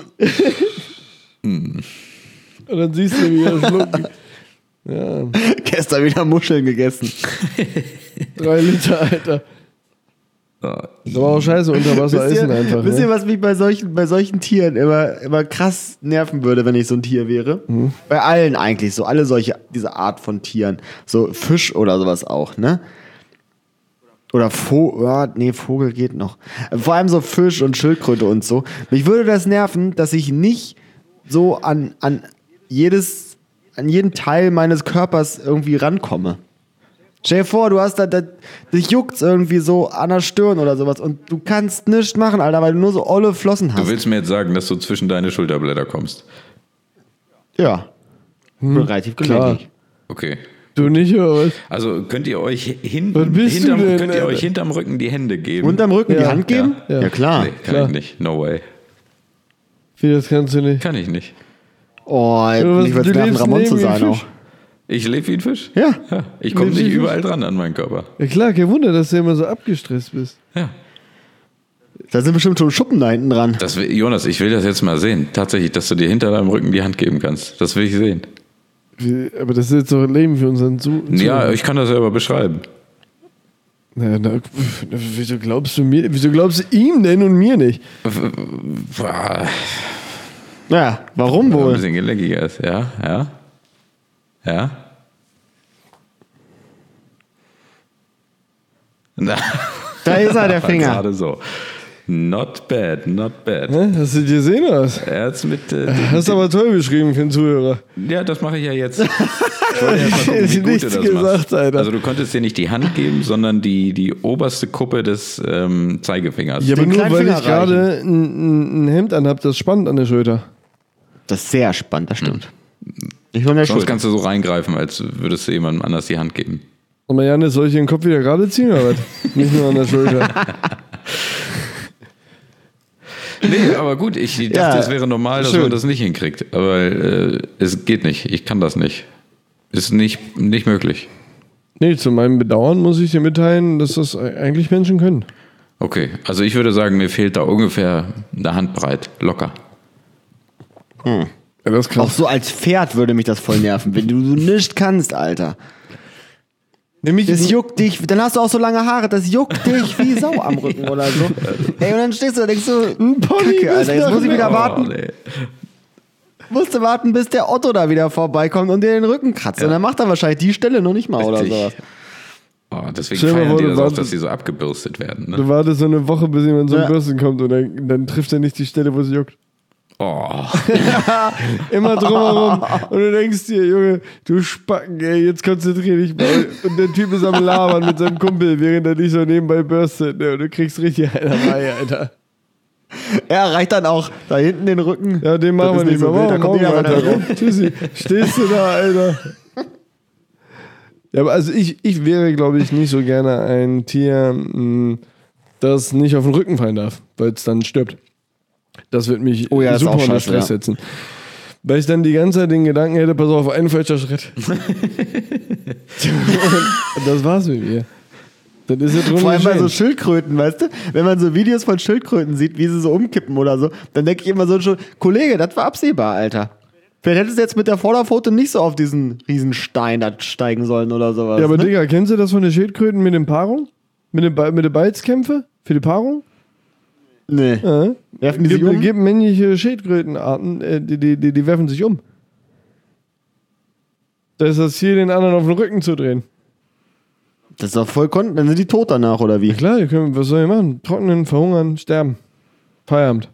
Und dann siehst du, wie er schlucken. Ja, gestern wieder Muscheln gegessen. 3 Liter, Alter. Ja. Das war auch scheiße, unter Wasser essen einfach. Wisst ihr, Ne? was mich bei solchen Tieren immer krass nerven würde, wenn ich so ein Tier wäre? Bei allen eigentlich, so alle diese Art von Tieren. So Fisch oder sowas auch, ne? Oder Vogel geht noch. Vor allem so Fisch und Schildkröte und so. Mich würde das nerven, dass ich nicht so an jeden Teil meines Körpers irgendwie rankomme. Stell dir vor, du hast dich juckt's irgendwie so an der Stirn oder sowas und du kannst nichts machen, Alter, weil du nur so olle Flossen Du hast. willst mir jetzt sagen, dass du zwischen deine Schulterblätter kommst. Ja. Relativ klar. gelenkig. Okay. Du nicht, oder was? Also könnt ihr euch Was bist du denn, könnt ihr euch Alter? hinterm Rücken die Hände geben? Unterm Rücken die Ja. Hand geben? Ja. Ja, klar. Nee, kann klar. ich nicht. No way. Wie, das kannst du nicht? Kann ich nicht. Oh, was, ich würde du werfen, lebst Ramon zu neben sein dem auch. Fisch? Ich lebe wie ein Fisch? Ja. Ich komme Lebst nicht wie ein überall dran an meinen Körper. Ja klar, kein Wunder, dass du immer so abgestresst bist. Ja. Da sind bestimmt schon Schuppen da hinten dran. Jonas, ich will das jetzt mal sehen. Tatsächlich, dass du dir hinter deinem Rücken die Hand geben kannst. Das will ich sehen. Aber das ist jetzt doch ein Leben für unseren Ja, ich kann das selber beschreiben. Wieso glaubst du mir? Wieso glaubst du ihm denn und mir nicht? Ja, warum Ein wohl? bisschen gelenkiger ist. Ja. Na, Da ist er, der Finger. gerade so. Not bad, not bad. Hä? Hast du gesehen oder was? Er hat's mit. Hast du aber toll beschrieben für den Zuhörer. Ja, das mache ich ja jetzt. Ich wollte erst mal gucken, wie gut Nichts du das gesagt, machst. Alter. Also du konntest dir nicht die Hand geben, sondern die oberste Kuppe des Zeigefingers. Ja, aber Den nur kleinen weil Finger ich gerade ein Hemd anhab, das spannt an der Schulter. Das ist sehr spannend, das stimmt. Nicht nur an der Sonst Schulter. kannst du so reingreifen, als würdest du jemandem anders die Hand geben. Und mal Janis, soll ich den Kopf wieder gerade ziehen oder was? Nicht nur an der Schulter. Nee, aber gut, ich dachte, es wäre normal, dass schön. man das nicht hinkriegt. Aber es geht nicht. Ich kann das nicht. Ist nicht möglich. Nee, zu meinem Bedauern muss ich dir mitteilen, dass das eigentlich Menschen können. Okay, also ich würde sagen, mir fehlt da ungefähr eine Handbreit, locker. Ja, das ist Auch krass. so als Pferd würde mich das voll nerven, wenn du nichts kannst, Alter. Nämlich, Das juckt dich, dann hast du auch so lange Haare, das juckt dich wie Sau am Rücken oder so. Ey, und dann stehst du da, denkst du, Pony Kacke, Alter, jetzt muss ich wieder warten. nee. Musst du warten, bis der Otto da wieder vorbeikommt und dir den Rücken kratzt. Und dann macht er wahrscheinlich die Stelle noch nicht mal oder Richtig. sowas. Oh, deswegen Stell dir mal feiern vor, die du das auch, wartest- dass die so abgebürstet werden. Ne? du wartest so eine Woche, bis jemand so Ja. ein Bürsten kommt und dann trifft er nicht die Stelle, wo es juckt. Oh, Immer drumherum. Und du denkst dir, Junge, du Spacken, ey, jetzt konzentrier dich mal. Und der Typ ist am Labern mit seinem Kumpel, während er dich so nebenbei bürstet. Ne? Und du kriegst richtig einer Reihe, Alter. Er reicht dann auch da hinten den Rücken. Ja, den machen wir Das ist nicht mehr. so wild, da kommt Morgen, jeder Alter. weiter rum. Tschüssi. Stehst du da, Alter? Ja, aber also ich wäre, glaube ich, nicht so gerne ein Tier, das nicht auf den Rücken fallen darf, weil es dann stirbt. Das wird mich Oh ja, das ist super auch unter scheiße, Stress ja. setzen. Weil ich dann die ganze Zeit den Gedanken hätte, pass auf, ein falscher Schritt. Und das war's mit mir. Das ist ja drum Vor allem bei so geschehen. Schildkröten, weißt du? Wenn man so Videos von Schildkröten sieht, wie sie so umkippen oder so, dann denke ich immer so schon, Kollege, das war absehbar, Alter. Vielleicht hättest du jetzt mit der Vorderpfote nicht so auf diesen riesen Stein da steigen sollen oder sowas. Ja, aber ne? Digga, kennst du das von den Schildkröten mit den Paarung? Mit den Balzkämpfe für die Paarung? Nee. Ja. Werfen die sich um? Gibt männliche Schildkrötenarten, die werfen sich um. Da ist das Ziel, den anderen auf den Rücken zu drehen. Das ist doch voll dann sind die tot danach, oder wie? Ja klar, was soll ich machen? Trocknen, verhungern, sterben. Feierabend.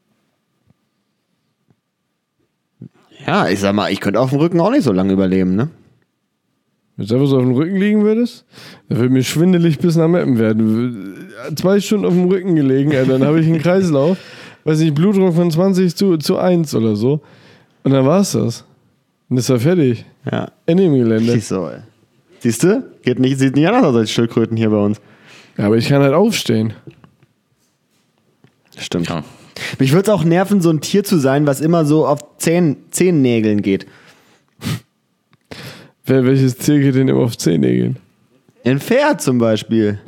Ja, ich sag mal, ich könnte auf dem Rücken auch nicht so lange überleben, ne? Wenn du einfach so auf dem Rücken liegen würdest, dann würde mir schwindelig bis nach Meppen werden. 2 Stunden auf dem Rücken gelegen, dann habe ich einen Kreislauf, weiß nicht, Blutdruck von 20 zu 1 oder so. Und dann war's das. Und ist er fertig. Ja. Ende im Gelände. Nicht so, ey. Siehst du? Sieht nicht anders aus als Schildkröten hier bei uns. Ja, aber ich kann halt aufstehen. Stimmt. ja. Mich würde es auch nerven, so ein Tier zu sein, was immer so auf Zehennägeln geht. Welches Tier geht denn immer auf Zehennägeln? Ein Pferd zum Beispiel.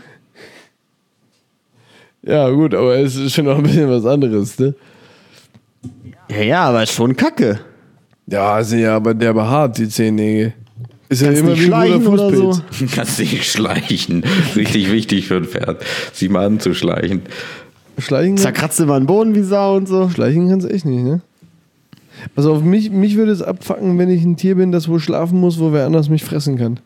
Ja, gut, aber es ist schon noch ein bisschen was anderes, ne? Ja, aber ist schon kacke. Ja, also ja, aber der behaart, die Zehennägel. Ist ja Kannst immer nicht wie ein schleichen guter oder so. Fußpilz. Kannst nicht schleichen. Richtig wichtig für ein Pferd. Sie mal anzuschleichen. Schleichen, Zerkratzt immer den Boden wie Sau und so. schleichen kannst du echt nicht, ne? Also auf mich würde es abfacken, wenn ich ein Tier bin, das wohl schlafen muss, wo wer anders mich fressen kann.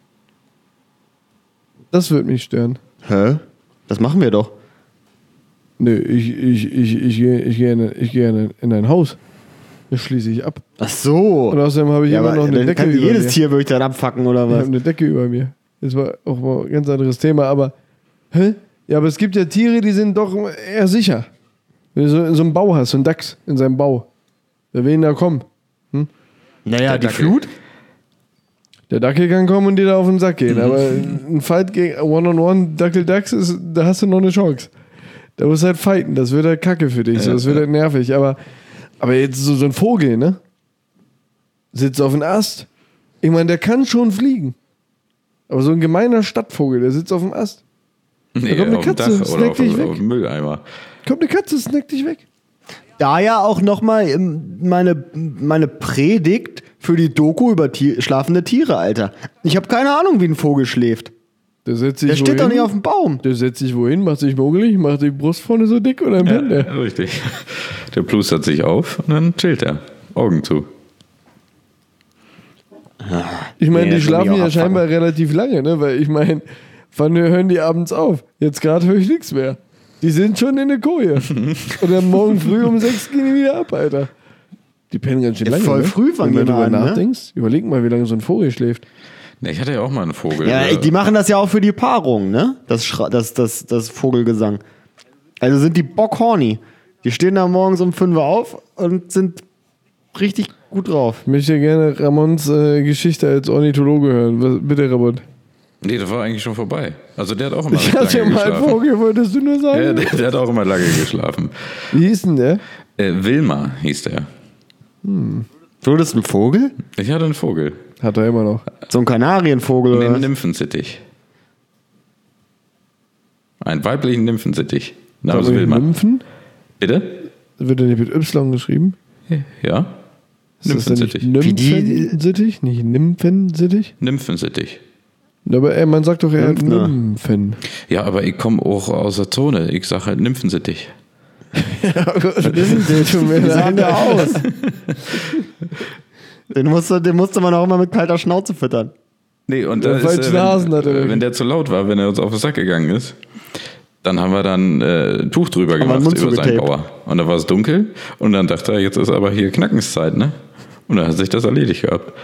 Das würde mich stören. Hä? Das machen wir doch. Nö, ich gehe in ein Haus. Das schließe ich ab. Ach so. Und außerdem habe ich Ja, immer aber noch eine dann Decke kann über jedes mir. Tier würde ich dann abfacken oder Ich habe was? eine Decke über mir. Das war auch mal ein ganz anderes Thema, aber hä? Ja, aber es gibt ja Tiere, die sind doch eher sicher. Wenn du so einen Bau hast, so einen Dachs in seinem Bau. Wer will denn da kommen? Naja, Der die Dackel. Flut. Der Dackel kann kommen und dir da auf den Sack gehen, aber ein Fight gegen One-on-One Dackel-Dachs, da hast du noch eine Chance. Da musst du halt fighten, das wird halt kacke für dich, das wird halt nervig, aber jetzt so ein Vogel, ne? Sitzt auf dem Ast. Ich meine, der kann schon fliegen. Aber so ein gemeiner Stadtvogel, der sitzt auf dem Ast. Nee, kommt eine auf dem Katze, Dach oder snack auf dich weg. dem Mülleimer. Kommt eine Katze, snackt dich weg. Da ja auch nochmal meine Predigt für die Doku über schlafende Tiere, Alter. Ich habe keine Ahnung, wie ein Vogel schläft. Der setzt sich Der steht doch wohin? nicht auf dem Baum. Der setzt sich wohin, macht sich mogelig, macht die Brust vorne so dick und dann pennt Ja, der. richtig. Der plustert sich auf und dann chillt er. Augen zu. Ich meine, Nee, die das will schlafen mich auch ja abfangen. scheinbar relativ lange, ne? Weil ich meine, wann hören die abends auf? Jetzt gerade höre ich nichts mehr. Die sind schon in der Koje. Und dann morgen früh um 6 gehen die wieder ab, Alter. Die pennen ganz schön Ja, lange. voll ne? früh fangen Wenn du die mal drüber an, ne? nachdenkst, überleg mal, wie lange so ein Vogel schläft. Ne, ich hatte ja auch mal einen Vogel. Ja, die machen das ja auch für die Paarung, ne? Das Vogelgesang. Also sind die bockhorny. Die stehen da morgens um 5 Uhr auf und sind richtig gut drauf. Ich möchte gerne Ramons Geschichte als Ornithologe hören. Bitte, Ramon. Nee, das war eigentlich schon vorbei. Also der hat auch immer Ich lange hatte ja mal einen geschlafen. Vogel, wolltest du nur sagen? Ja, der hat auch immer lange geschlafen. Wie hieß denn der? Wilma hieß der. Du, das ist ein Vogel? Ich hatte einen Vogel. Hat er immer noch. So ein Kanarienvogel oder Den was? Nymphensittich. Einen weiblichen Nymphensittich. Namens Aber Wilma. Nymphen? Bitte? Wird der nicht mit Y geschrieben? Ja? Ist das denn nicht Nymphensittich. Wie die- Nymphensittich? Nicht Nymphensittich? Nymphensittich. Aber man sagt doch eher Nymphen. Nymphen. Ja, aber ich komme auch aus der Zone. Ich sage halt Nymphensittich. Tut mir Wie sah leid. der aus? Den musste man auch immer mit kalter Schnauze füttern. Nee, und Ja, da ist, falschen Hasen hat er wirklich. wenn der zu laut war, wenn er uns auf den Sack gegangen ist, dann haben wir dann ein Tuch drüber wir den gemacht Mund über seinen zugetaped. Bauer. Und da war es dunkel und dann dachte er, jetzt ist aber hier Knackenszeit, ne? Und dann hat sich das erledigt gehabt.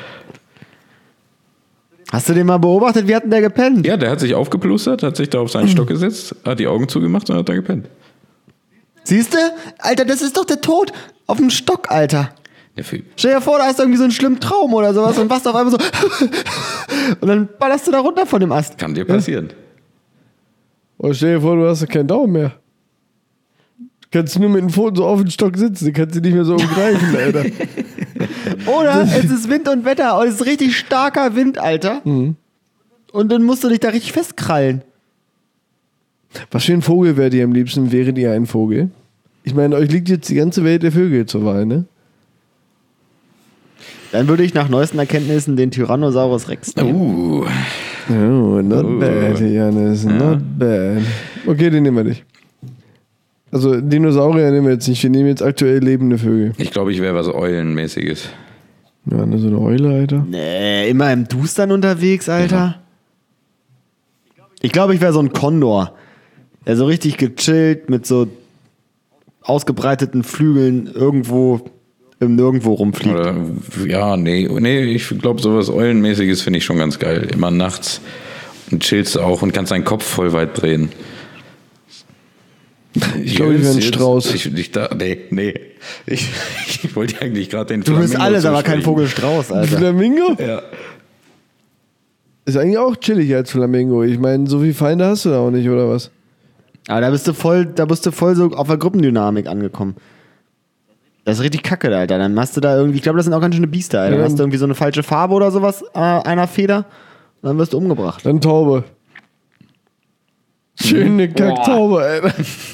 Hast du den mal beobachtet? Wie hat denn der gepennt? Ja, der hat sich aufgeplustert, hat sich da auf seinen Stock gesetzt, hat die Augen zugemacht und hat dann gepennt. Siehst du? Alter, das ist doch der Tod auf dem Stock, Alter. Ja, Stell dir vor, da hast du irgendwie so einen schlimmen Traum oder sowas und wachst auf einmal so und dann ballerst du da runter von dem Ast. kann dir passieren. Und stell dir vor, du hast ja keinen Daumen mehr. Du kannst nur mit dem Pfoten so auf den Stock sitzen, du kannst dich nicht mehr so umgreifen, Alter. Oder es ist Wind und Wetter und es ist richtig starker Wind, Alter. Und dann musst du dich da richtig festkrallen. Was für ein Vogel wärt ihr am liebsten? Wäret ihr ein Vogel? Ich meine, euch liegt jetzt die ganze Welt der Vögel zur Wahl, ne? Dann würde ich nach neuesten Erkenntnissen den Tyrannosaurus Rex nehmen. Oh, not bad, Janis, not bad. Okay, den nehmen wir nicht. Also Dinosaurier nehmen wir jetzt nicht, wir nehmen jetzt aktuell lebende Vögel. Ich glaube, ich wäre was Eulenmäßiges. Ja, so eine Eule, Alter. Nee, immer im Dustern unterwegs, Alter. Ich glaube, ich wäre so ein Kondor. Der so richtig gechillt mit so ausgebreiteten Flügeln irgendwo im Nirgendwo rumfliegt. Oder, ja, nee, ich glaube, sowas Eulenmäßiges finde ich schon ganz geil. Immer nachts und chillst auch und kannst deinen Kopf voll weit drehen. Ich glaube, ich wäre ein jetzt- Strauß. Nee. Ich wollte eigentlich gerade den Du bist Flamingo alles, aber kein zusprechen. Vogelstrauß, Alter. Flamingo? Ja. Ist eigentlich auch chillig als Flamingo. Ich meine, so viele Feinde hast du da auch nicht, oder was? Aber da bist du voll so auf der Gruppendynamik angekommen. Das ist richtig kacke, Alter. Dann hast du da irgendwie, ich glaube, das sind auch ganz schöne Biester, Alter. Dann hast du irgendwie so eine falsche Farbe oder sowas einer Feder und dann wirst du umgebracht. Dann Taube. Schöne Kacktaube, Alter.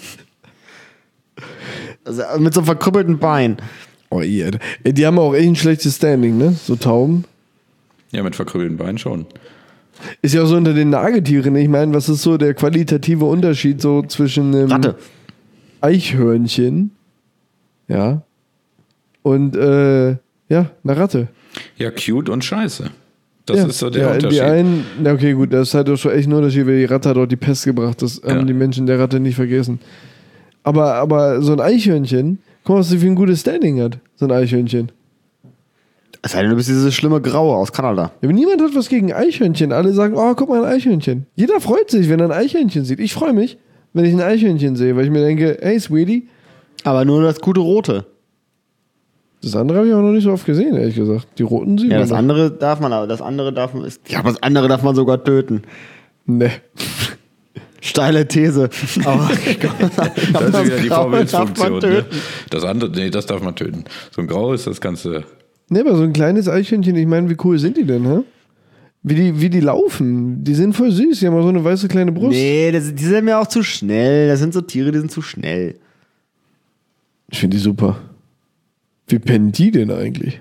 Also mit so einem verkrüppelten Bein. Oh, Alter. Ey, die haben auch echt ein schlechtes Standing, ne? So Tauben. Ja, mit verkrüppelten Beinen schon. Ist ja auch so unter den Nagetieren. Ne? Ich meine, was ist so der qualitative Unterschied so zwischen einem Ratte. Eichhörnchen, ja, und einer Ratte. Ja, cute und scheiße. Das ja, ist so der ja, Unterschied. Die einen, na okay, gut, das ist halt doch schon echt ein Unterschied, weil die Ratte hat auch die Pest gebracht. Das Ja. haben die Menschen der Ratte nicht vergessen. Aber so ein Eichhörnchen, guck mal, was sie für ein gutes Standing hat. So ein Eichhörnchen. Es sei denn, du bist dieses schlimme Graue aus Kanada. Ja, aber niemand hat was gegen Eichhörnchen. Alle sagen, oh, guck mal, ein Eichhörnchen. Jeder freut sich, wenn er ein Eichhörnchen sieht. Ich freue mich, wenn ich ein Eichhörnchen sehe, weil ich mir denke, hey, Sweetie, Aber nur das gute Rote. Das andere habe ich auch noch nicht so oft gesehen, ehrlich gesagt. Die roten sieht Ja, man das doch. andere darf man, aber das andere darf man sogar töten. Nee. Steile These. Aber Das ist wieder die Graue darf Vorbildsfunktion. man Ne? töten. Das andere, nee, das darf man töten. So ein Grau ist das Ganze. Nee, aber so ein kleines Eichhörnchen, ich meine, wie cool sind die denn, hä? Wie die laufen. Die sind voll süß. Die haben auch so eine weiße kleine Brust. Nee, die sind mir auch zu schnell. Das sind so Tiere, die sind zu schnell. Ich finde die super. Wie pennen die denn eigentlich?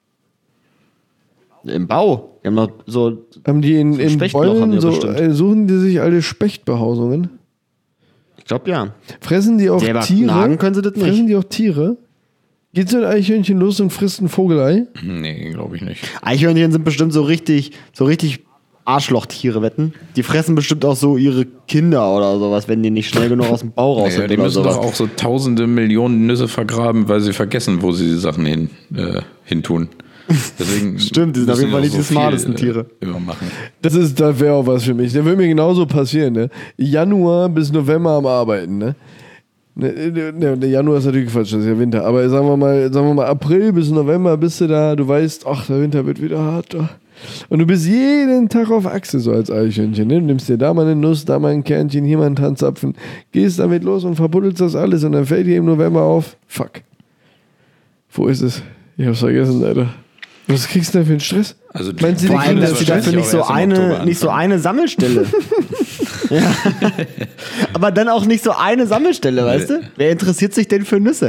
Im Bau. Die haben noch so. Haben die in Spechtloch haben Bäumen die so, bestimmt. suchen die sich alle Spechtbehausungen? Ich glaube ja. Fressen die auch Selber Tiere? nagen können sie das nicht. Fressen die auch Tiere? Geht so ein Eichhörnchen los und frisst ein Vogelei? Nee, glaube ich nicht. Eichhörnchen sind bestimmt so richtig Arschlochtiere, wetten. Die fressen bestimmt auch so ihre Kinder oder sowas, wenn die nicht schnell genug aus dem Bau raus Ja, sind die oder müssen sowas. doch auch so tausende Millionen Nüsse vergraben, weil sie vergessen, wo sie die Sachen hin tun. Deswegen Stimmt, die sind auf jeden Fall nicht die smartesten Tiere. Übermachen. Das wäre auch was für mich. Das würde mir genauso passieren, ne? Januar bis November am Arbeiten, ne? Der Januar ist natürlich Quatsch, das ist ja Winter. Aber sagen wir mal April bis November bist du da, du weißt, ach, der Winter wird wieder hart. Und du bist jeden Tag auf Achse so als Eichhörnchen. Ne? Du nimmst dir da mal eine Nuss, da mal ein Kernchen, hier mal einen Tanzapfen, gehst damit los und verbuddelst das alles und dann fällt dir im November auf, fuck. Wo ist es? Ich hab's vergessen, Alter. Was kriegst du denn für einen Stress? Also Meinst du, Vor allem, das dass sie dafür nicht so eine Sammelstelle. Ja. Aber dann auch nicht so eine Sammelstelle, weißt du? Wer interessiert sich denn für Nüsse?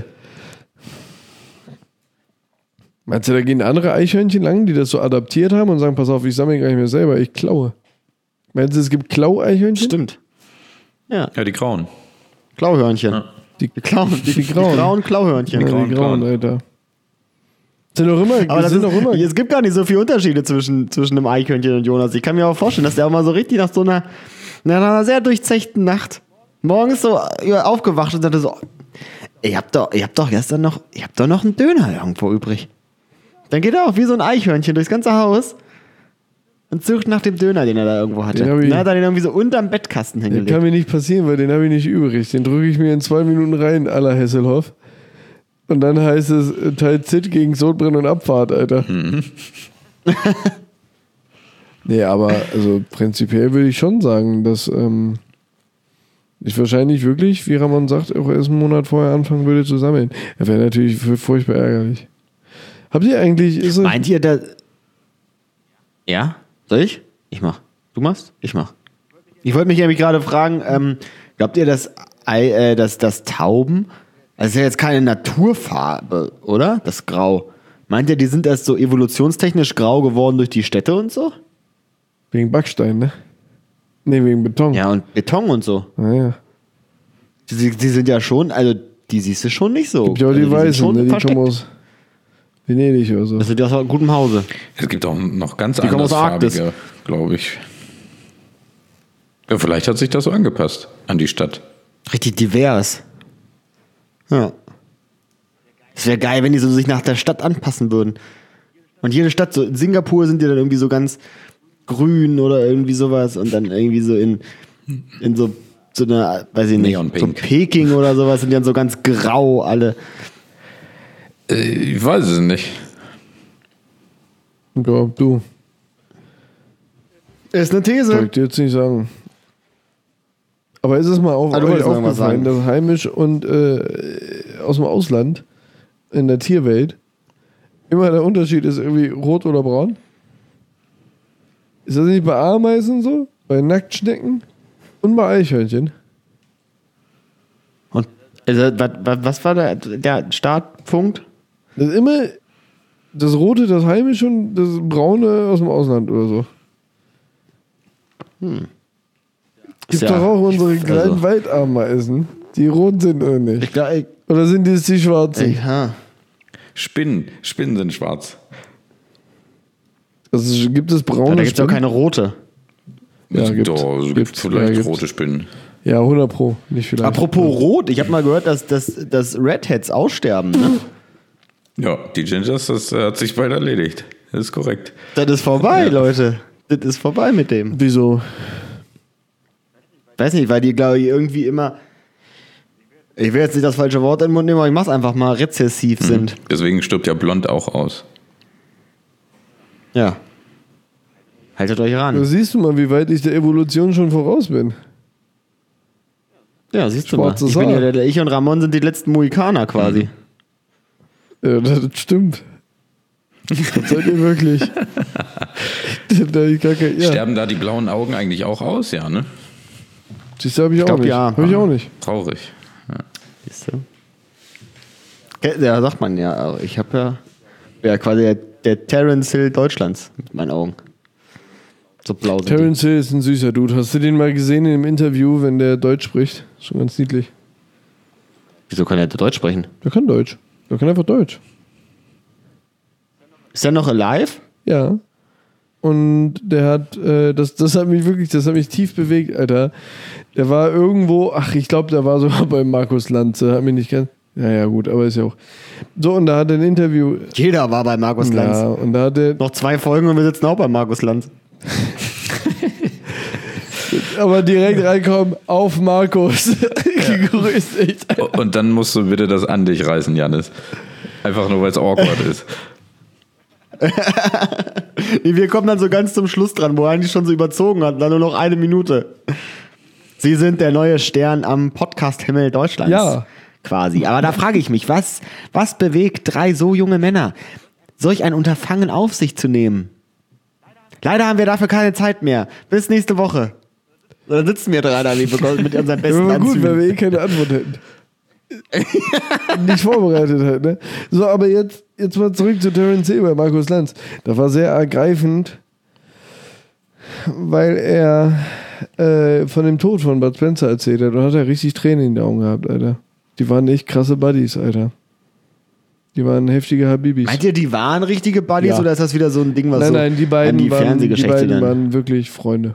Meinst du, da gehen andere Eichhörnchen lang, die das so adaptiert haben und sagen, pass auf, ich sammle gar nicht mehr selber, ich klaue. Meinst du, es gibt Klau-Eichhörnchen? Stimmt. Ja, Ja, die Grauen. Klauhörnchen. Ja. Die grauen Klauhörnchen. Ja, die Grauen, Alter. Sind doch immer, Aber das sind doch immer. es gibt gar nicht so viele Unterschiede zwischen einem Eichhörnchen und Jonas. Ich kann mir auch vorstellen, dass der auch mal so richtig nach nach einer sehr durchzechten Nacht morgens so aufgewacht und sagte so, ihr habt doch noch einen Döner irgendwo übrig. Dann geht er auch wie so ein Eichhörnchen durchs ganze Haus und sucht nach dem Döner, den er da irgendwo hatte. Den hab ich- Dann hat er den irgendwie so unterm Bettkasten Das hingelegt. kann mir nicht passieren, weil den habe ich nicht übrig. Den drücke ich mir in 2 Minuten rein, à la Hesselhoff. Und dann heißt es Teil Z gegen Sodbrennen und Abfahrt, Alter. Nee, aber also prinzipiell würde ich schon sagen, dass ich wahrscheinlich wirklich, wie Ramon sagt, auch erst einen Monat vorher anfangen würde zu sammeln. Das wäre natürlich furchtbar ärgerlich. Habt ihr eigentlich... Meint ihr da... Ja? Soll ich? Ich mach. Du machst? Ich mach. Ich wollte mich nämlich gerade fragen, glaubt ihr, dass Tauben, das ist ja jetzt keine Naturfarbe, oder? Das Grau. Meint ihr, die sind erst so evolutionstechnisch grau geworden durch die Städte und so? Wegen Backstein, ne? Ne, wegen Beton. Ja, und Beton und so. Naja. Die sind ja schon, also die siehst du schon nicht so. Gibt ja auch also die sind Weißen, schon ne? Die versteckt. kommen aus Venedig oder so. Das sind ja aus gutem Hause. Es gibt auch noch ganz kommen aus der Arktis. andersfarbige, glaube ich. Ja, vielleicht hat sich das so angepasst an die Stadt. Richtig divers. Ja. Es wäre geil, wenn die so sich nach der Stadt anpassen würden. Und jede Stadt, so in Singapur sind die dann irgendwie so ganz grün oder irgendwie sowas und dann irgendwie so in so einer, weiß ich nicht, Neonpink. so Peking oder sowas sind die dann so ganz grau alle. Ich weiß es nicht. Ja, du. Ist eine Soll These. ich dir jetzt nicht sagen. Aber ist es mal du euch wolltest noch was aufgefallen, sagen. dass heimisch und aus dem Ausland in der Tierwelt immer der Unterschied ist irgendwie rot oder braun? Ist das nicht bei Ameisen so? Bei Nacktschnecken? Und bei Eichhörnchen? Und was war der Startpunkt? Das ist immer das Rote, das heimische und das Braune aus dem Ausland oder so. Gibt Ja, doch auch unsere kleinen also- Waldameisen, die rot sind oder nicht? Ich glaube, Oder sind das die schwarzen? ja. Spinnen sind schwarz. Also gibt es braune Da gibt es auch Spinnen? keine rote. Ja, Es gibt's. Doch, es gibt Gibt's. vielleicht Ja, gibt's. rote Spinnen. Ja, 100 Pro. Nicht vielleicht. Apropos rot, ich habe mal gehört, dass Redheads aussterben. Ne? Ja, die Gingers, das hat sich bald erledigt. Das ist korrekt. Das ist vorbei, Leute. Das ist vorbei mit dem. Wieso? Weiß nicht, weil die, glaube ich, irgendwie immer. Ich will jetzt nicht das falsche Wort in den Mund nehmen, aber ich mach's einfach mal, rezessiv sind. Deswegen stirbt ja blond auch aus. Ja. Haltet euch Da ran. siehst du mal, wie weit ich der Evolution schon voraus bin. Ja, siehst du Schwarzes mal. Haar. Ich und Ramon sind die letzten Mohikaner quasi. Ja, das stimmt. Das seid ihr wirklich. Da hab ich gar kein, ja. Sterben da die blauen Augen eigentlich auch aus? Ja, ne? Siehst du, hab ich auch glaub, nicht. ja. Hab ich auch nicht. Traurig. Siehst du? Ja, sagt man ja. Ich habe ja quasi der Terence Hill Deutschlands mit meinen Augen. So blau sind die. Terence Hill ist ein süßer Dude. Hast du den mal gesehen in dem Interview, wenn der Deutsch spricht? Schon ganz niedlich. Wieso kann er Deutsch sprechen? Der kann Deutsch. Der kann einfach Deutsch. Ist er noch alive? Ja. Und der hat, das hat mich tief bewegt, Alter. Der war irgendwo, ich glaube, der war sogar bei Markus Lanz. Hat mich nicht ganz. Ja, gut, aber ist ja auch. So, und da hat er ein Interview. Jeder war bei Markus Lanz. Ja, und da hat er. Noch 2 Folgen und wir sitzen auch bei Markus Lanz. Aber direkt reinkommen auf Markus. Gegrüßt, echt. Und dann musst du bitte das an dich reißen, Jannis. Einfach nur, weil es awkward ist. Wir kommen dann so ganz zum Schluss dran, wo er eigentlich schon so überzogen hat. Dann nur noch 1 Minute. Sie sind der neue Stern am Podcast-Himmel Deutschlands. Ja. Quasi. Aber da frage ich mich, was bewegt 3 so junge Männer, solch ein Unterfangen auf sich zu nehmen? Leider haben wir dafür keine Zeit mehr. Bis nächste Woche. Dann sitzen wir 3 da mit unseren besten Ja, gut, Anzügen. weil wir keine Antwort hätten. Nicht vorbereitet halt, ne? So, aber jetzt mal zurück zu Terence Hill bei Markus Lanz. Das war sehr ergreifend, weil er von dem Tod von Bud Spencer erzählt hat und hat er richtig Tränen in den Augen gehabt, Alter. Die waren echt krasse Buddies, Alter. Die waren heftige Habibis. Meint ihr, die waren richtige Buddies Ja. oder ist das wieder so ein Ding, was Nein, so die beiden, an die Fernsehgeschichte dann? waren wirklich Freunde.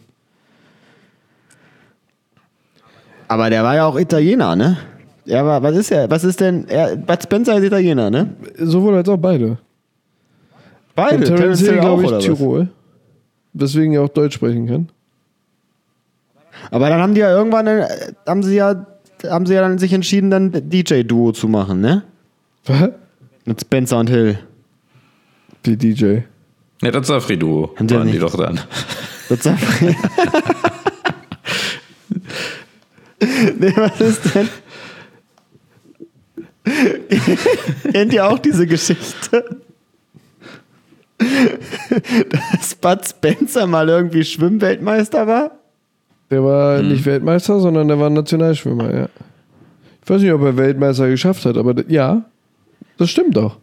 Aber der war ja auch Italiener, ne? Er war, was ist er? Was ist denn? Bud Spencer ist Italiener, ne? Sowohl als auch beide. Beide. Und Terence Hill, glaube ich, oder was? Tirol. Weswegen er auch Deutsch sprechen kann. Aber dann haben die ja irgendwann, haben sie ja dann sich entschieden, dann DJ-Duo zu machen, ne? Was? Mit Spencer und Hill. Die DJ. Ja, das Safri-Duo Haben die waren die nicht. doch dann. Das sag- Nee, was ist denn? Kennt ihr auch diese Geschichte? Dass Bud Spencer mal irgendwie Schwimmweltmeister war? Der war nicht Weltmeister, sondern der war Nationalschwimmer, ja. Ich weiß nicht, ob er Weltmeister geschafft hat, aber ja, das stimmt doch.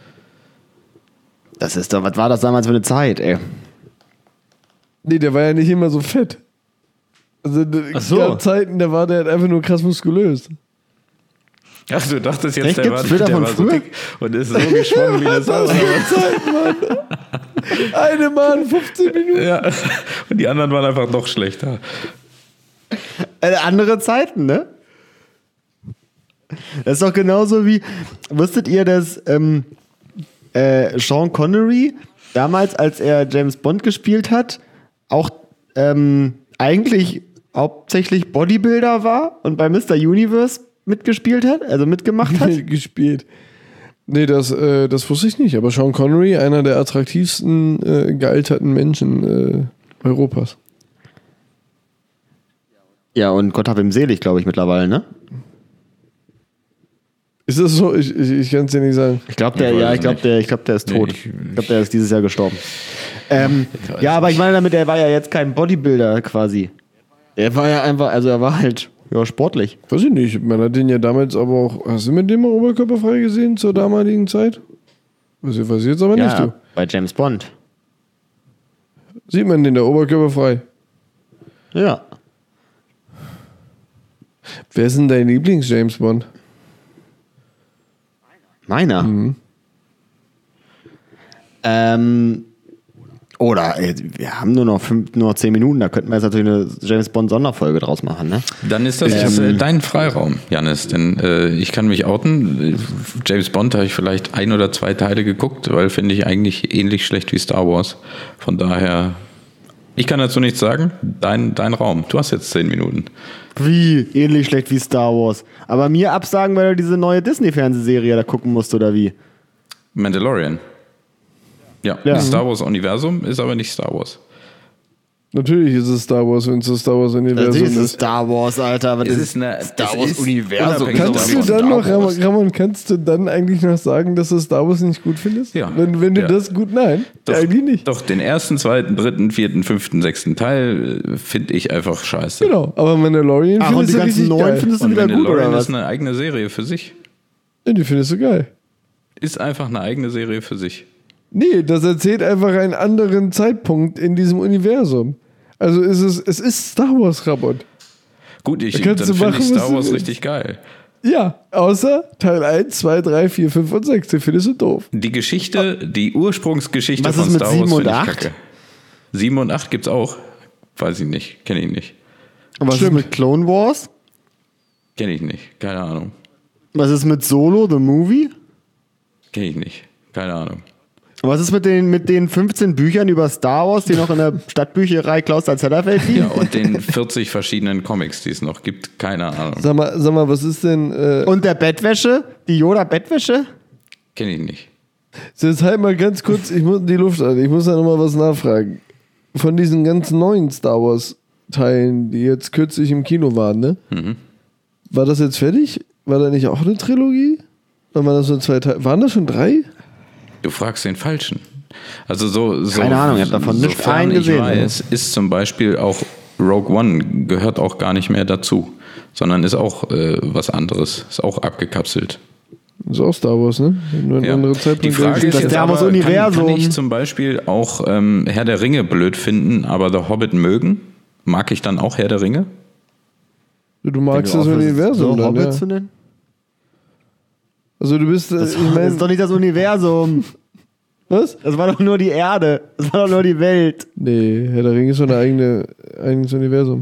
Das ist doch, was war das damals für eine Zeit, ey? Nee, der war ja nicht immer so fett. Also Ach so. gab Zeiten, da war der halt einfach nur krass muskulös. Ach, du dachtest jetzt, Echt? der Gibt's war, Bilder der von war so früher? dick und ist so geschwommen wie das Sau. Eine Mal in 15 Minuten. Ja. Und die anderen waren einfach noch schlechter. Andere Zeiten, ne? Das ist doch genauso wie, wusstet ihr, dass Sean Connery damals, als er James Bond gespielt hat, auch eigentlich hauptsächlich Bodybuilder war und bei Mr. Universe mitgespielt hat, also mitgemacht hat? Gespielt. Nee, das wusste ich nicht. Aber Sean Connery, einer der attraktivsten, gealterten Menschen Europas. Ja, und Gott hab ihm selig, glaube ich, mittlerweile, ne? Ist das so? Ich kann es dir nicht sagen. Ich glaube, der ist tot. Nee, Ich glaube, der ist dieses Jahr gestorben. Ja, aber ich meine damit, er war ja jetzt kein Bodybuilder quasi. Er war ja einfach, also er war halt sportlich. Weiß ich nicht. Man hat den ja damals aber auch. Hast du mit dem mal oberkörperfrei gesehen zur damaligen Zeit? Weiß ich jetzt aber nicht, Ja, du. bei James Bond. Sieht man den da oberkörperfrei? Ja. Wer ist denn dein Lieblings-James Bond? Meiner. Oder wir haben nur noch 10 Minuten, da könnten wir jetzt natürlich eine James Bond Sonderfolge draus machen, ne? Dann ist das dein Freiraum, Jannis. Denn ich kann mich outen. James Bond habe ich vielleicht 1 oder 2 Teile geguckt, weil finde ich eigentlich ähnlich schlecht wie Star Wars. Von daher Ich kann dazu nichts sagen. Dein Raum. Du hast jetzt 10 Minuten. Wie? Ähnlich schlecht wie Star Wars. Aber mir absagen, weil du diese neue Disney-Fernsehserie da gucken musst, oder wie? Mandalorian. Ja, Ja. das Star Wars-Universum ist aber nicht Star Wars. Natürlich ist es Star Wars, wenn es das Star Wars-Universum Das ist ist. Star Wars, Alter. Aber das ist Star Wars-Universum. Kannst du dann noch, Ramon, kannst du dann eigentlich noch sagen, dass du Star Wars nicht gut findest? Ja. Wenn du Ja. das gut, nein, Doch, eigentlich nicht. Doch, den ersten, zweiten, dritten, vierten, fünften, sechsten Teil finde ich einfach scheiße. Genau, aber Mandalorian Ach, und findest die du ganzen richtig neuen geil. findest du Und wieder gut, Mandalorian oder ist was? eine eigene Serie für sich. Ja, die findest du geil. Ist einfach eine eigene Serie für sich. Nee, das erzählt einfach einen anderen Zeitpunkt in diesem Universum. Also es ist Star Wars, Ramon. Gut, Da dann kannst du finde machen, ich was Star du Wars willst. richtig geil. Ja, außer Teil 1, 2, 3, 4, 5 und 6. Den findest du doof. Die Geschichte, die Ursprungsgeschichte Was von ist mit Star 7 Wars und finde ich 8? kacke. 7 und 8 gibt's auch. Weiß ich nicht. Kenne ich nicht. Und was ist mit Clone Wars? Kenne ich nicht. Keine Ahnung. Was ist mit Solo, the Movie? Kenne ich nicht. Keine Ahnung. Und was ist mit den 15 Büchern über Star Wars, die noch in der Stadtbücherei Klaus Zetterfeld liegen? Ja, und den 40 verschiedenen Comics, die es noch gibt. Keine Ahnung. Sag mal, was ist denn... Und der Bettwäsche? Die Yoda-Bettwäsche? Kenne ich nicht. Jetzt halt mal ganz kurz, ich muss die Luft an. Ich muss da nochmal was nachfragen. Von diesen ganzen neuen Star Wars Teilen, die jetzt kürzlich im Kino waren, ne? Mhm. War das jetzt fertig? War da nicht auch eine Trilogie? Oder waren das nur 2 Teile? Waren das schon 3? Du fragst den Falschen. Also so Keine Ahnung, ich hab davon nicht sofern einen gesehen. Ich weiß, ist zum Beispiel auch Rogue One gehört auch gar nicht mehr dazu, sondern ist auch was anderes, ist auch abgekapselt. Das ist auch Star Wars, ne? Nur ein Ja. anderer Die Zeitpunkt. Frage ist Das jetzt Star aber, Wars Universum. kann ich zum Beispiel auch Herr der Ringe blöd finden, aber The Hobbit mögen? Mag ich dann auch Herr der Ringe? Du magst das Universum so dann, Hobbit ja. zu nennen? Also du bist, Das ich ist meine, doch nicht das Universum. was? Das war doch nur die Erde. Das war doch nur die Welt. Nee, Herr der Ringe ist so ein eigenes Universum.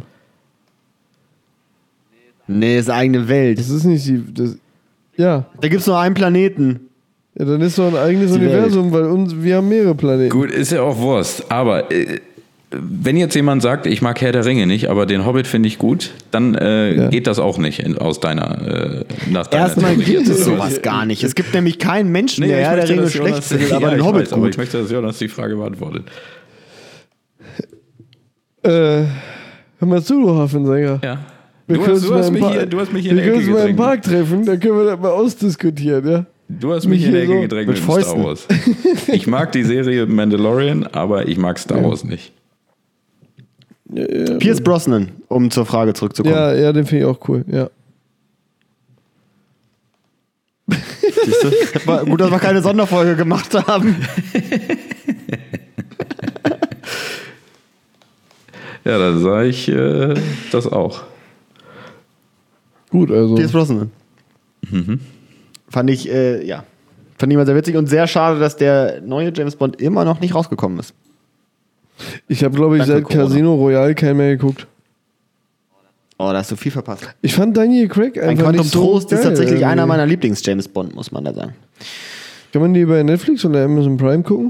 Nee, ist eine eigene Welt. Das ist nicht ja, Da gibt's nur einen Planeten. dann ist so ein eigenes Die Universum, weil wir haben mehrere Planeten. Gut, ist ja auch Wurst, aber wenn jetzt jemand sagt, ich mag Herr der Ringe nicht, aber den Hobbit finde ich gut, dann geht das auch nicht aus deiner nach deiner Erstmal Theorie. gibt es sowas gar nicht. Es gibt nämlich keinen Menschen, Nee, der ich Herr der möchte, Ringe dass schlecht Jonas- findet, aber Ja, den ich Hobbit weiß, aber gut. ich möchte, dass Jonas die Frage beantwortet. Hör mal zu, du Hafensänger. Ja. Wir Du können hast, uns du, mal hast im mich Park- hier, du hast mich hier in Wir die können Ecke uns mal im gedrängt. Park treffen, dann können wir das mal ausdiskutieren, ja? Du hast mich in die Mich hier Ecke so gedrängt mit mit Star Fäusten. Wars. Ich mag die Serie Mandalorian, aber ich mag Star Wars nicht. Pierce Brosnan, um zur Frage zurückzukommen. Ja, den finde ich auch cool, ja. Siehst du? War gut, dass wir keine Sonderfolge gemacht haben. Ja, dann sage ich das auch. Gut, also. Pierce Brosnan. Fand ich mal sehr witzig und sehr schade, dass der neue James Bond immer noch nicht rausgekommen ist. Ich habe, glaube ich, Danke, seit Corona. Casino Royale keinen mehr geguckt. Oh, da hast du viel verpasst. Ich fand Daniel Craig Ein einfach Quantum nicht so Trost ist geil tatsächlich irgendwie. einer meiner Lieblings-James Bond, muss man da sagen. Kann man die bei Netflix oder Amazon Prime gucken?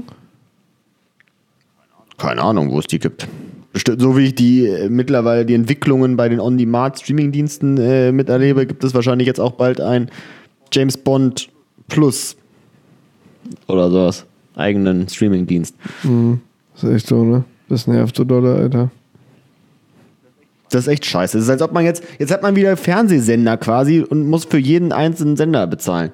Keine Ahnung, wo es die gibt. Bestimmt, so wie ich die mittlerweile die Entwicklungen bei den On-Demand-Streaming-Diensten miterlebe, gibt es wahrscheinlich jetzt auch bald ein James Bond Plus oder sowas. Eigenen Streaming-Dienst. Das ist echt so, ne? Das nervt so dolle, Alter. Das ist echt scheiße. Das ist, als ob man jetzt hat man wieder Fernsehsender quasi und muss für jeden einzelnen Sender bezahlen.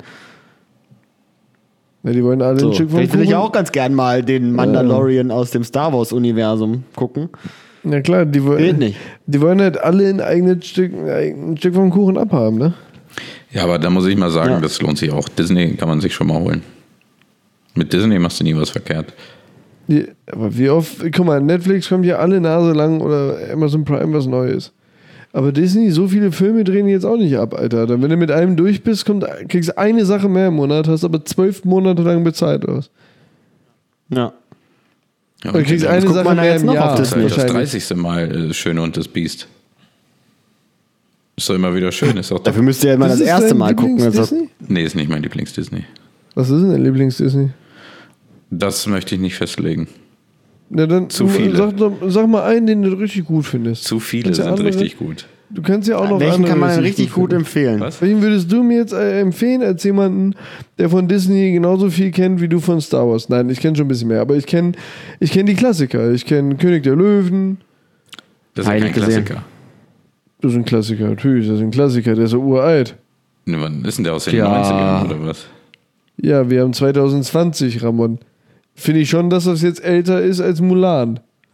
Ja, die wollen alle So, ein Stück vom vielleicht will ich Kuchen. auch ganz gern mal den Mandalorian aus dem Star Wars-Universum gucken. Ja klar, die Geht wollen, nicht. die wollen halt alle ein Stück vom Kuchen abhaben, ne? Ja, aber da muss ich mal sagen, Ja. das lohnt sich auch. Disney kann man sich schon mal holen. Mit Disney machst du nie was verkehrt. Aber wie oft, guck mal, Netflix kommt ja alle Nase lang oder Amazon Prime was Neues. Aber Disney, so viele Filme drehen die jetzt auch nicht ab, Alter. Dann, wenn du mit einem durch bist, kriegst du eine Sache mehr im Monat, hast aber 12 Monate lang bezahlt aus. Ja. Ja, Oder kriegst dann eine guckt Sache man da mehr jetzt im noch Jahr. auf ist halt das wahrscheinlich. 30. Mal Schöne und das Biest. Ist doch immer wieder schön. Ist auch Dafür müsst ihr ja mal Was das ist erste dein Mal gucken. Also, Lieblings-Disney? Nee, ist nicht mein Lieblings-Disney. Was ist denn dein Lieblings-Disney? Das möchte ich nicht festlegen. Na dann Zu viele. Sag mal einen, den du richtig gut findest. Zu viele Kannst ja sind andere- richtig gut. Du kannst ja auch noch Welchen andere kann man denn richtig richtig gut finden. empfehlen? Was? Welchen würdest du mir jetzt empfehlen als jemanden, der von Disney genauso viel kennt wie du von Star Wars? Nein, ich kenne schon ein bisschen mehr, aber ich kenn die Klassiker. Ich kenne König der Löwen. Das ist ja kein Heilig gesehen. Klassiker. Das ist ein Klassiker, natürlich, das ist ein Klassiker, der ist so uralt. Ne, wann ist denn der aus den Ja. 90ern oder was? Ja, wir haben 2020, Ramon. Finde ich schon, dass das jetzt älter ist als Mulan.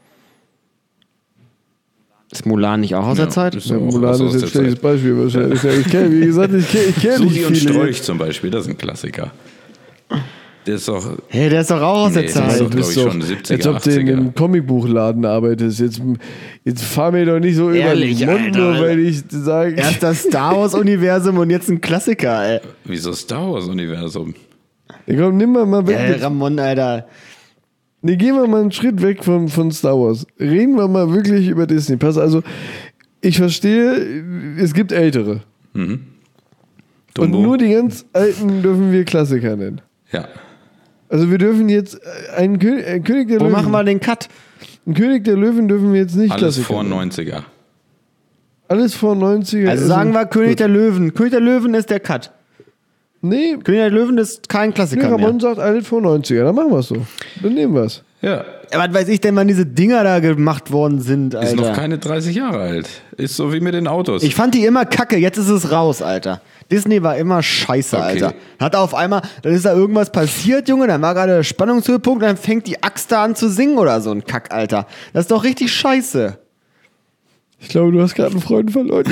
Ist Mulan nicht auch aus der Zeit? ist Ja, auch Mulan aus ist der jetzt ein schlechtes Zeit. Beispiel wahrscheinlich. Ja, ich kenn, wie gesagt, ich kenn nicht Susi und viele. Strolch zum Beispiel, das ist ein Klassiker. Der ist doch. Hey, der ist doch auch aus der Nee, Zeit. das ist Du doch, glaub bist ich, doch, schon 70er, als ob du in 80er. einem Comicbuchladen arbeitest. Jetzt fahr mir doch nicht so Ehrlich, über den Mund, Alter. nur weil ich sage. Erst das Star Wars-Universum und jetzt ein Klassiker, ey. Wieso Star Wars-Universum? Ja, komm, nimm mal weg. Ramon, Alter. Nee, gehen wir mal einen Schritt weg von Star Wars. Reden wir mal wirklich über Disney. Pass, also, ich verstehe, es gibt ältere. Und Dumbo? nur die ganz alten dürfen wir Klassiker nennen. Ja. Also wir dürfen jetzt einen König der Wo Löwen. machen wir den Cut? Einen König der Löwen dürfen wir jetzt nicht Alles Klassiker vor nennen. 90er. Alles vor 90er. Also sagen wir König der Löwen. König der Löwen ist der Cut. Nee, König der Löwen ist kein Klassiker mehr. Ramon sagt alles vor 90er. Dann machen wir es so. Dann nehmen wir es. Ja. Was weiß ich denn, wann diese Dinger da gemacht worden sind, Ist noch Alter. keine 30 Jahre alt. Ist so wie mit den Autos. Ich fand die immer kacke, jetzt ist es raus, Alter. Disney war immer scheiße, Okay. Alter. Hat auf einmal, dann ist da irgendwas passiert, Junge, dann war gerade der Spannungshöhepunkt, dann fängt die Axt da an zu singen oder so ein Kack, Alter. Das ist doch richtig scheiße. Ich glaube, du hast gerade einen Freund verloren.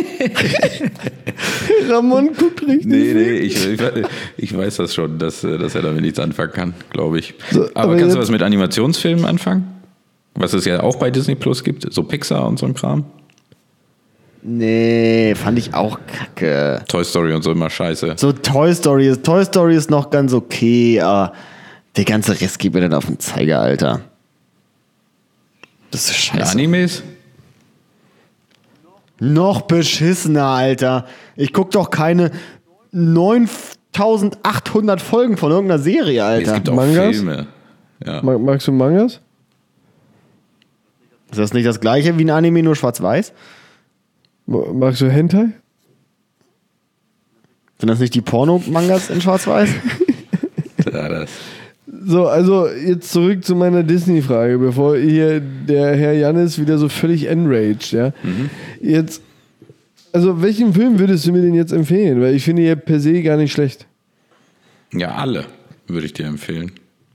Ramon guckt richtig. Nee, ich weiß das schon, dass er damit nichts anfangen kann, glaube ich. So, aber aber kannst du jetzt- was mit Animationsfilmen anfangen? Was es ja auch bei Disney Plus gibt, so Pixar und so ein Kram. Nee, fand ich auch kacke. Toy Story und so immer scheiße. So Toy Story ist noch ganz okay, aber der ganze Rest geht mir dann auf den Zeiger, Alter. Das ist Ja, scheiße. Animes? Noch beschissener, Alter. Ich guck doch keine 9800 Folgen von irgendeiner Serie, Es Alter. gibt auch Mangas? Filme. Ja. Magst du Mangas? Ist das nicht das gleiche wie ein Anime, nur schwarz-weiß? Magst du Hentai? Sind das nicht die Porno-Mangas in schwarz-weiß? Ja, das. So, also jetzt zurück zu meiner Disney-Frage, bevor hier der Herr Jannis wieder so völlig enraged, ja. Jetzt, also welchen Film würdest du mir denn jetzt empfehlen? Weil ich finde ja per se gar nicht schlecht. Ja, alle würde ich dir empfehlen.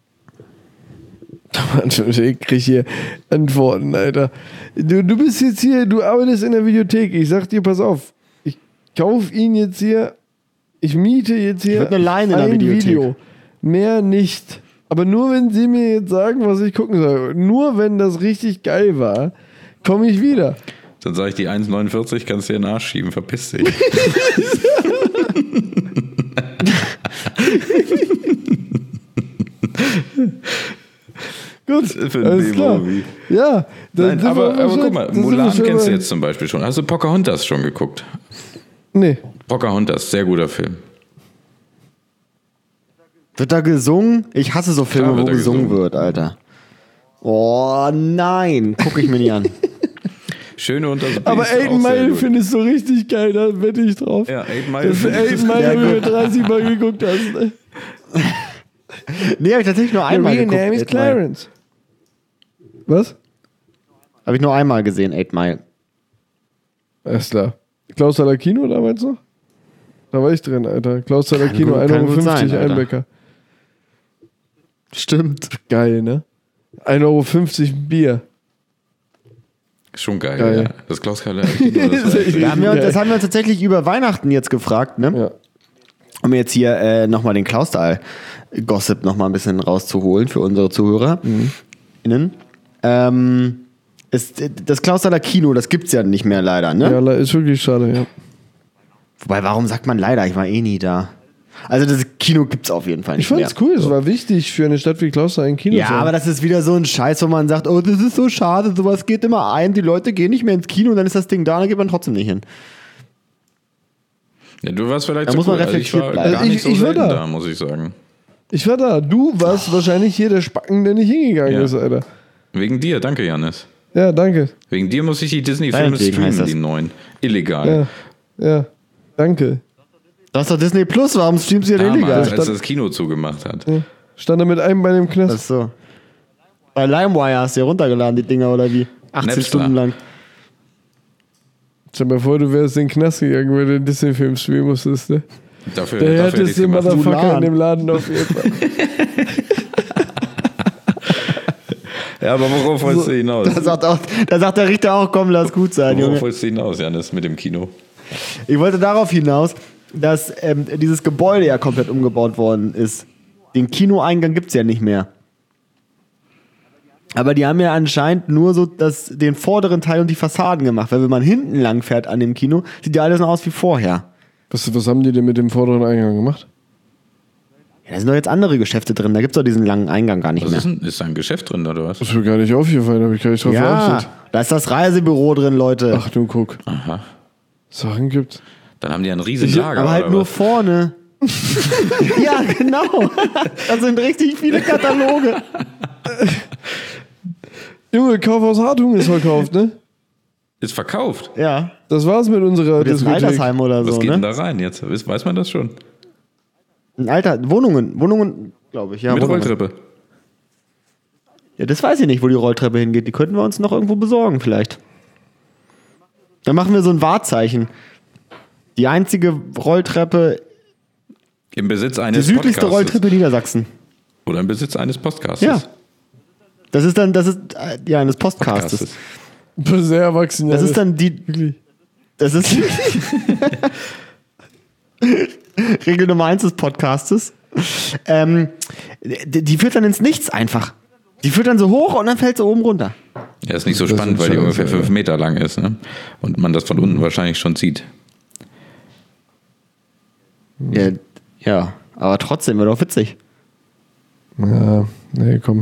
Ich krieg hier Antworten, Alter. Du bist jetzt hier, du arbeitest in der Videothek. Ich sag dir, pass auf, ich kauf ihn jetzt hier, ich miete jetzt hier wird eine Leine in der ein Videothek. Video. Mehr nicht. Aber nur wenn sie mir jetzt sagen, was ich gucken soll. Nur wenn das richtig geil war, komme ich wieder. Dann sage ich die 1,49, kannst du dir nachschieben, verpiss dich. Gut, Für ein alles klar. B-Movie. Ja, dann Nein, sind aber wir schon- guck mal, dann sind wir Mulan schon kennst du bei- jetzt zum Beispiel schon. Hast du Pocahontas schon geguckt? Nee. Pocahontas, sehr guter Film. Wird da gesungen? Ich hasse so Filme, Klar wo wird da gesungen gesungen. wird, Alter. Oh nein, guck ich mir nicht an. Schöne unter the Aber Beast, 8 auch sehr Mile gut. findest du richtig geil, da wette ich drauf. Ja, 8 Mile. Das ist 8 Ja, Mile, wie gut. du 30 Mal geguckt hast. Ne? Nee, hab ich tatsächlich nur einmal Your geguckt. name is 8 Mile. Clarence. Was? Hab ich nur einmal gesehen, 8 Mile. Alles klar. Klaus Salakino damals noch? Da war ich drin, Alter. Klaus Salakino, gut- kann gut 1,50 sein, Euro, Alter. Einbäcker. Stimmt. Geil, ne? 1,50 Euro Bier. Schon geil, Geil. ja. Das Klaus Kalle. Das war Das ist echt echt- Das haben geil. wir uns tatsächlich über Weihnachten jetzt gefragt, ne? Ja. Um jetzt hier nochmal den Klausthal-Gossip nochmal ein bisschen rauszuholen für unsere Zuhörer. Innen. Das Klausthaler Kino, das gibt's ja nicht mehr leider, ne? Ja, ist wirklich schade, ja. Wobei, warum sagt man leider? Ich war eh nie da. Also das Kino gibt's auf jeden Fall nicht Ich fand's mehr. cool, es war wichtig für eine Stadt wie Klausthal ein Kino Ja, zu haben. aber das ist wieder so ein Scheiß, wo man sagt, oh, das ist so schade, sowas geht immer ein, die Leute gehen nicht mehr ins Kino und dann ist das Ding da und dann geht man trotzdem nicht hin. Ja, du warst vielleicht Da so muss man cool. Also ich reflektiert war bleiben. gar nicht so Ich war selten da. da, muss ich sagen. Ich war da. Du warst wahrscheinlich hier der Spacken, der nicht hingegangen Ja. ist, Alter. Wegen dir, danke Janis. Ja, danke. Wegen dir muss ich die Disney-Filme Deinetwegen heißt streamen, das. die neuen. Illegal. Ja, danke. Das ist doch Disney Plus, warum streamst du ja Damals, illegal? als das Kino zugemacht hat. Stand da mit einem Bein im Knast. Ach so. Bei LimeWire hast du ja runtergeladen, die Dinger, oder wie? 18 Napster. Stunden lang. Stell dir mal vor, du wärst in den Knast gegangen, weil du den Disney-Film spielen musstest, ne? Dafür Der hätte ich härteste gemacht. Motherfucker Mulan. in dem Laden auf jeden Fall. Ja, aber worauf wolltest du hinaus? Da sagt der Richter auch, komm, lass gut sein, Worauf Junge. wolltest du hinaus, Janis, mit dem Kino? Ich wollte darauf hinaus, dass dieses Gebäude ja komplett umgebaut worden ist. Den Kinoeingang gibt es ja nicht mehr. Aber die haben ja anscheinend nur so den vorderen Teil und die Fassaden gemacht. Weil wenn man hinten lang fährt an dem Kino, sieht ja alles noch aus wie vorher. Was haben die denn mit dem vorderen Eingang gemacht? Ja, da sind doch jetzt andere Geschäfte drin. Da gibt es doch diesen langen Eingang gar nicht Was mehr. ist denn? Ist da ein Geschäft drin, oder was? Das ist mir gar nicht aufgefallen, habe ich gar nicht drauf Ja, geachtet. da ist das Reisebüro drin, Leute. Ach du, guck. Aha. Sachen gibt's. Dann haben die ein riesen Lager, aber halt oder nur was? vorne. Ja, genau. Da sind richtig viele Kataloge. Junge, Kaufhaus Hartung ist verkauft, ne? Ist verkauft. Ja. Das war's mit unserer Das ist ein Diskothek. Altersheim oder Was so, geht denn ne? da rein jetzt? Weiß man das schon? Wohnungen, glaube ich. Ja, Mit Wohnungen. Rolltreppe. Ja, das weiß ich nicht, wo die Rolltreppe hingeht. Die könnten wir uns noch irgendwo besorgen, vielleicht. Dann machen wir so ein Wahrzeichen. Die einzige Rolltreppe, Im Besitz die eines südlichste Podcastes. Rolltreppe Niedersachsen. Oder im Besitz eines Podcastes. Ja. Das ist eines Postcastes. Sehr erwachsen, Das ja. ist dann die, Wirklich. das ist Regel Nummer 1 des Podcastes. Die führt dann ins Nichts einfach. Die führt dann so hoch und dann fällt sie oben runter. Ja, ist nicht so Das spannend, ist weil die scheiße, ungefähr 5 ja. Meter lang ist, ne? Und man das von unten wahrscheinlich schon sieht. Ja, aber trotzdem wäre doch witzig. Ja, nee, komm.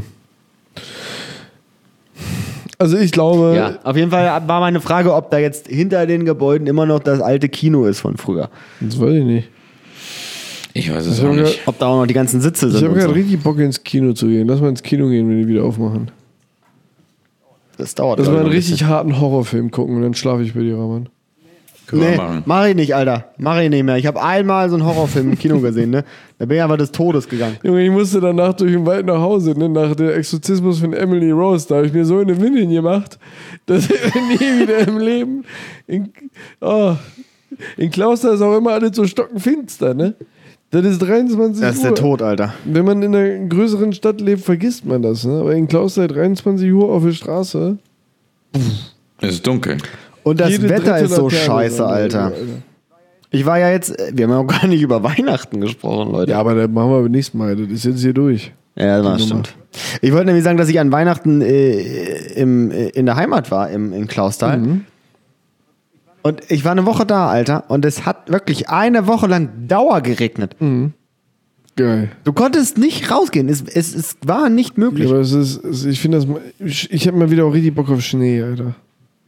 Also ich glaube, Ja, auf jeden Fall war meine Frage, ob da jetzt hinter den Gebäuden immer noch das alte Kino ist von früher. das weiß ich nicht. Ich weiß es Ich auch hab nicht. Ob da auch noch die ganzen Sitze Ich sind. habe Und gerade so. richtig Bock ins Kino zu gehen. Lass mal ins Kino gehen, wenn die wieder aufmachen. Das dauert. Lass glaub mal ich, einen noch ein richtig harten Horrorfilm gucken und dann schlafe ich bei dir, Raman. Können wir Nee, machen. mach ich nicht, Alter. Mach ich nicht mehr. Ich habe einmal so einen Horrorfilm im Kino gesehen, ne? Da bin ich aber des Todes gegangen. Junge, ich musste danach durch den Wald nach Hause, ne? Nach dem Exorzismus von Emily Rose. Da habe ich mir so eine Windeln gemacht, dass ich nie wieder im Leben. In Klauster ist auch immer alles so stockenfinster, ne? Das ist 23 Das ist Uhr. der Tod, Alter. Wenn man in einer größeren Stadt lebt, vergisst man das, ne? Aber in Klauster 23 Uhr auf der Straße. Es ist dunkel. Und das jede Wetter dritte ist so Laterne scheiße, ist an der Alter. Ecke, Ich war ja jetzt, wir haben ja auch gar nicht über Weihnachten gesprochen, Leute. Ja, aber das machen wir beim nächsten Mal. Das ist jetzt hier durch. Ja, das Die stimmt. Ich wollte nämlich sagen, dass ich an Weihnachten in der Heimat war, in Clausthal. Und ich war eine Woche da, Alter. Und es hat wirklich eine Woche lang Dauer geregnet. Geil. Du konntest nicht rausgehen. Es war nicht möglich. Ja, aber ich finde das. Ich habe mal wieder auch richtig Bock auf Schnee, Alter.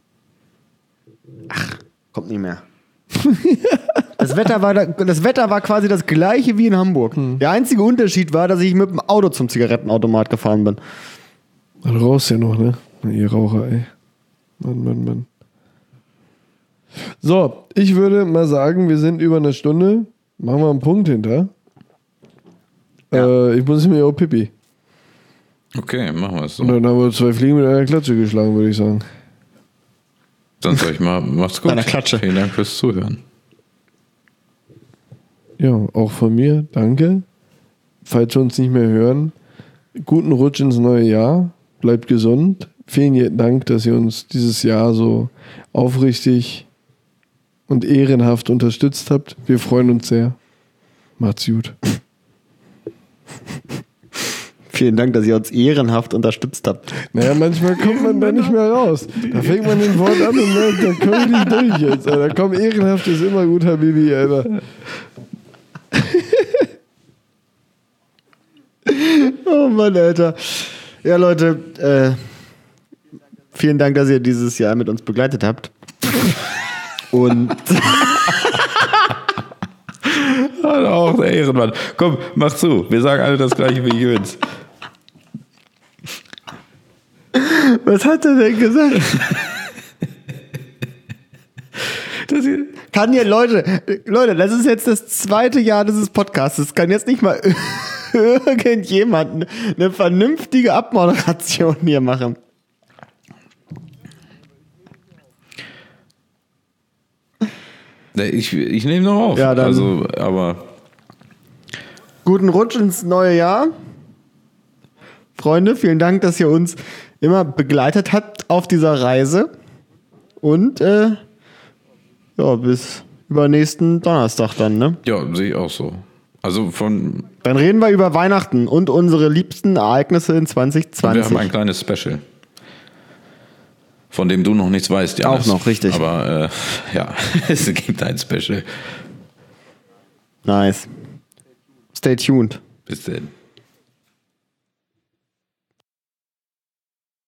Kommt nicht mehr. Das Wetter war quasi das gleiche wie in Hamburg. Der einzige Unterschied war, dass ich mit dem Auto zum Zigarettenautomat gefahren bin. Du rauchst ja noch, ne? Ihr Raucher, ey. Mann. So, ich würde mal sagen, wir sind über eine Stunde. Machen wir einen Punkt hinter. Ich muss mir auch Pipi. Okay, machen wir es so. Und dann haben wir 2 Fliegen mit einer Klatsche geschlagen, würde ich sagen. Sonst euch mal, macht's gut. Einer Klatsche. Vielen Dank fürs Zuhören. Ja, auch von mir, danke. Falls wir uns nicht mehr hören, guten Rutsch ins neue Jahr. Bleibt gesund. Vielen Dank, dass ihr uns dieses Jahr so aufrichtig und ehrenhaft unterstützt habt. Wir freuen uns sehr. Macht's gut. Vielen Dank, dass ihr uns ehrenhaft unterstützt habt. Naja, manchmal kommt man da nicht mehr raus. Da fängt man den Wort an und merkt, da komme ich nicht durch jetzt, Alter. Komm, ehrenhaft ist immer gut, Habibi, Alter. Oh Mann, Alter. Ja, Leute, vielen Dank, dass ihr dieses Jahr mit uns begleitet habt. Und Auch der Ehrenmann. Komm, mach zu. Wir sagen alle das gleiche wie Jöns. Was hat er denn gesagt? Kann ja, Leute, das ist jetzt das 2. Jahr dieses Podcasts. Kann jetzt nicht mal irgendjemand eine vernünftige Abmoderation hier machen. Ich nehme noch auf. Ja, dann. Also, aber Guten Rutsch ins neue Jahr. Freunde, vielen Dank, dass ihr uns immer begleitet habt auf dieser Reise. Und bis übernächsten Donnerstag dann, ne? ja, sehe ich auch so. Also Dann reden wir über Weihnachten und unsere liebsten Ereignisse in 2020. wir haben ein kleines Special, von dem du noch nichts weißt, Janis. Auch noch, richtig. Aber ja, es gibt ein Special. Nice. Stay tuned. Bis dann.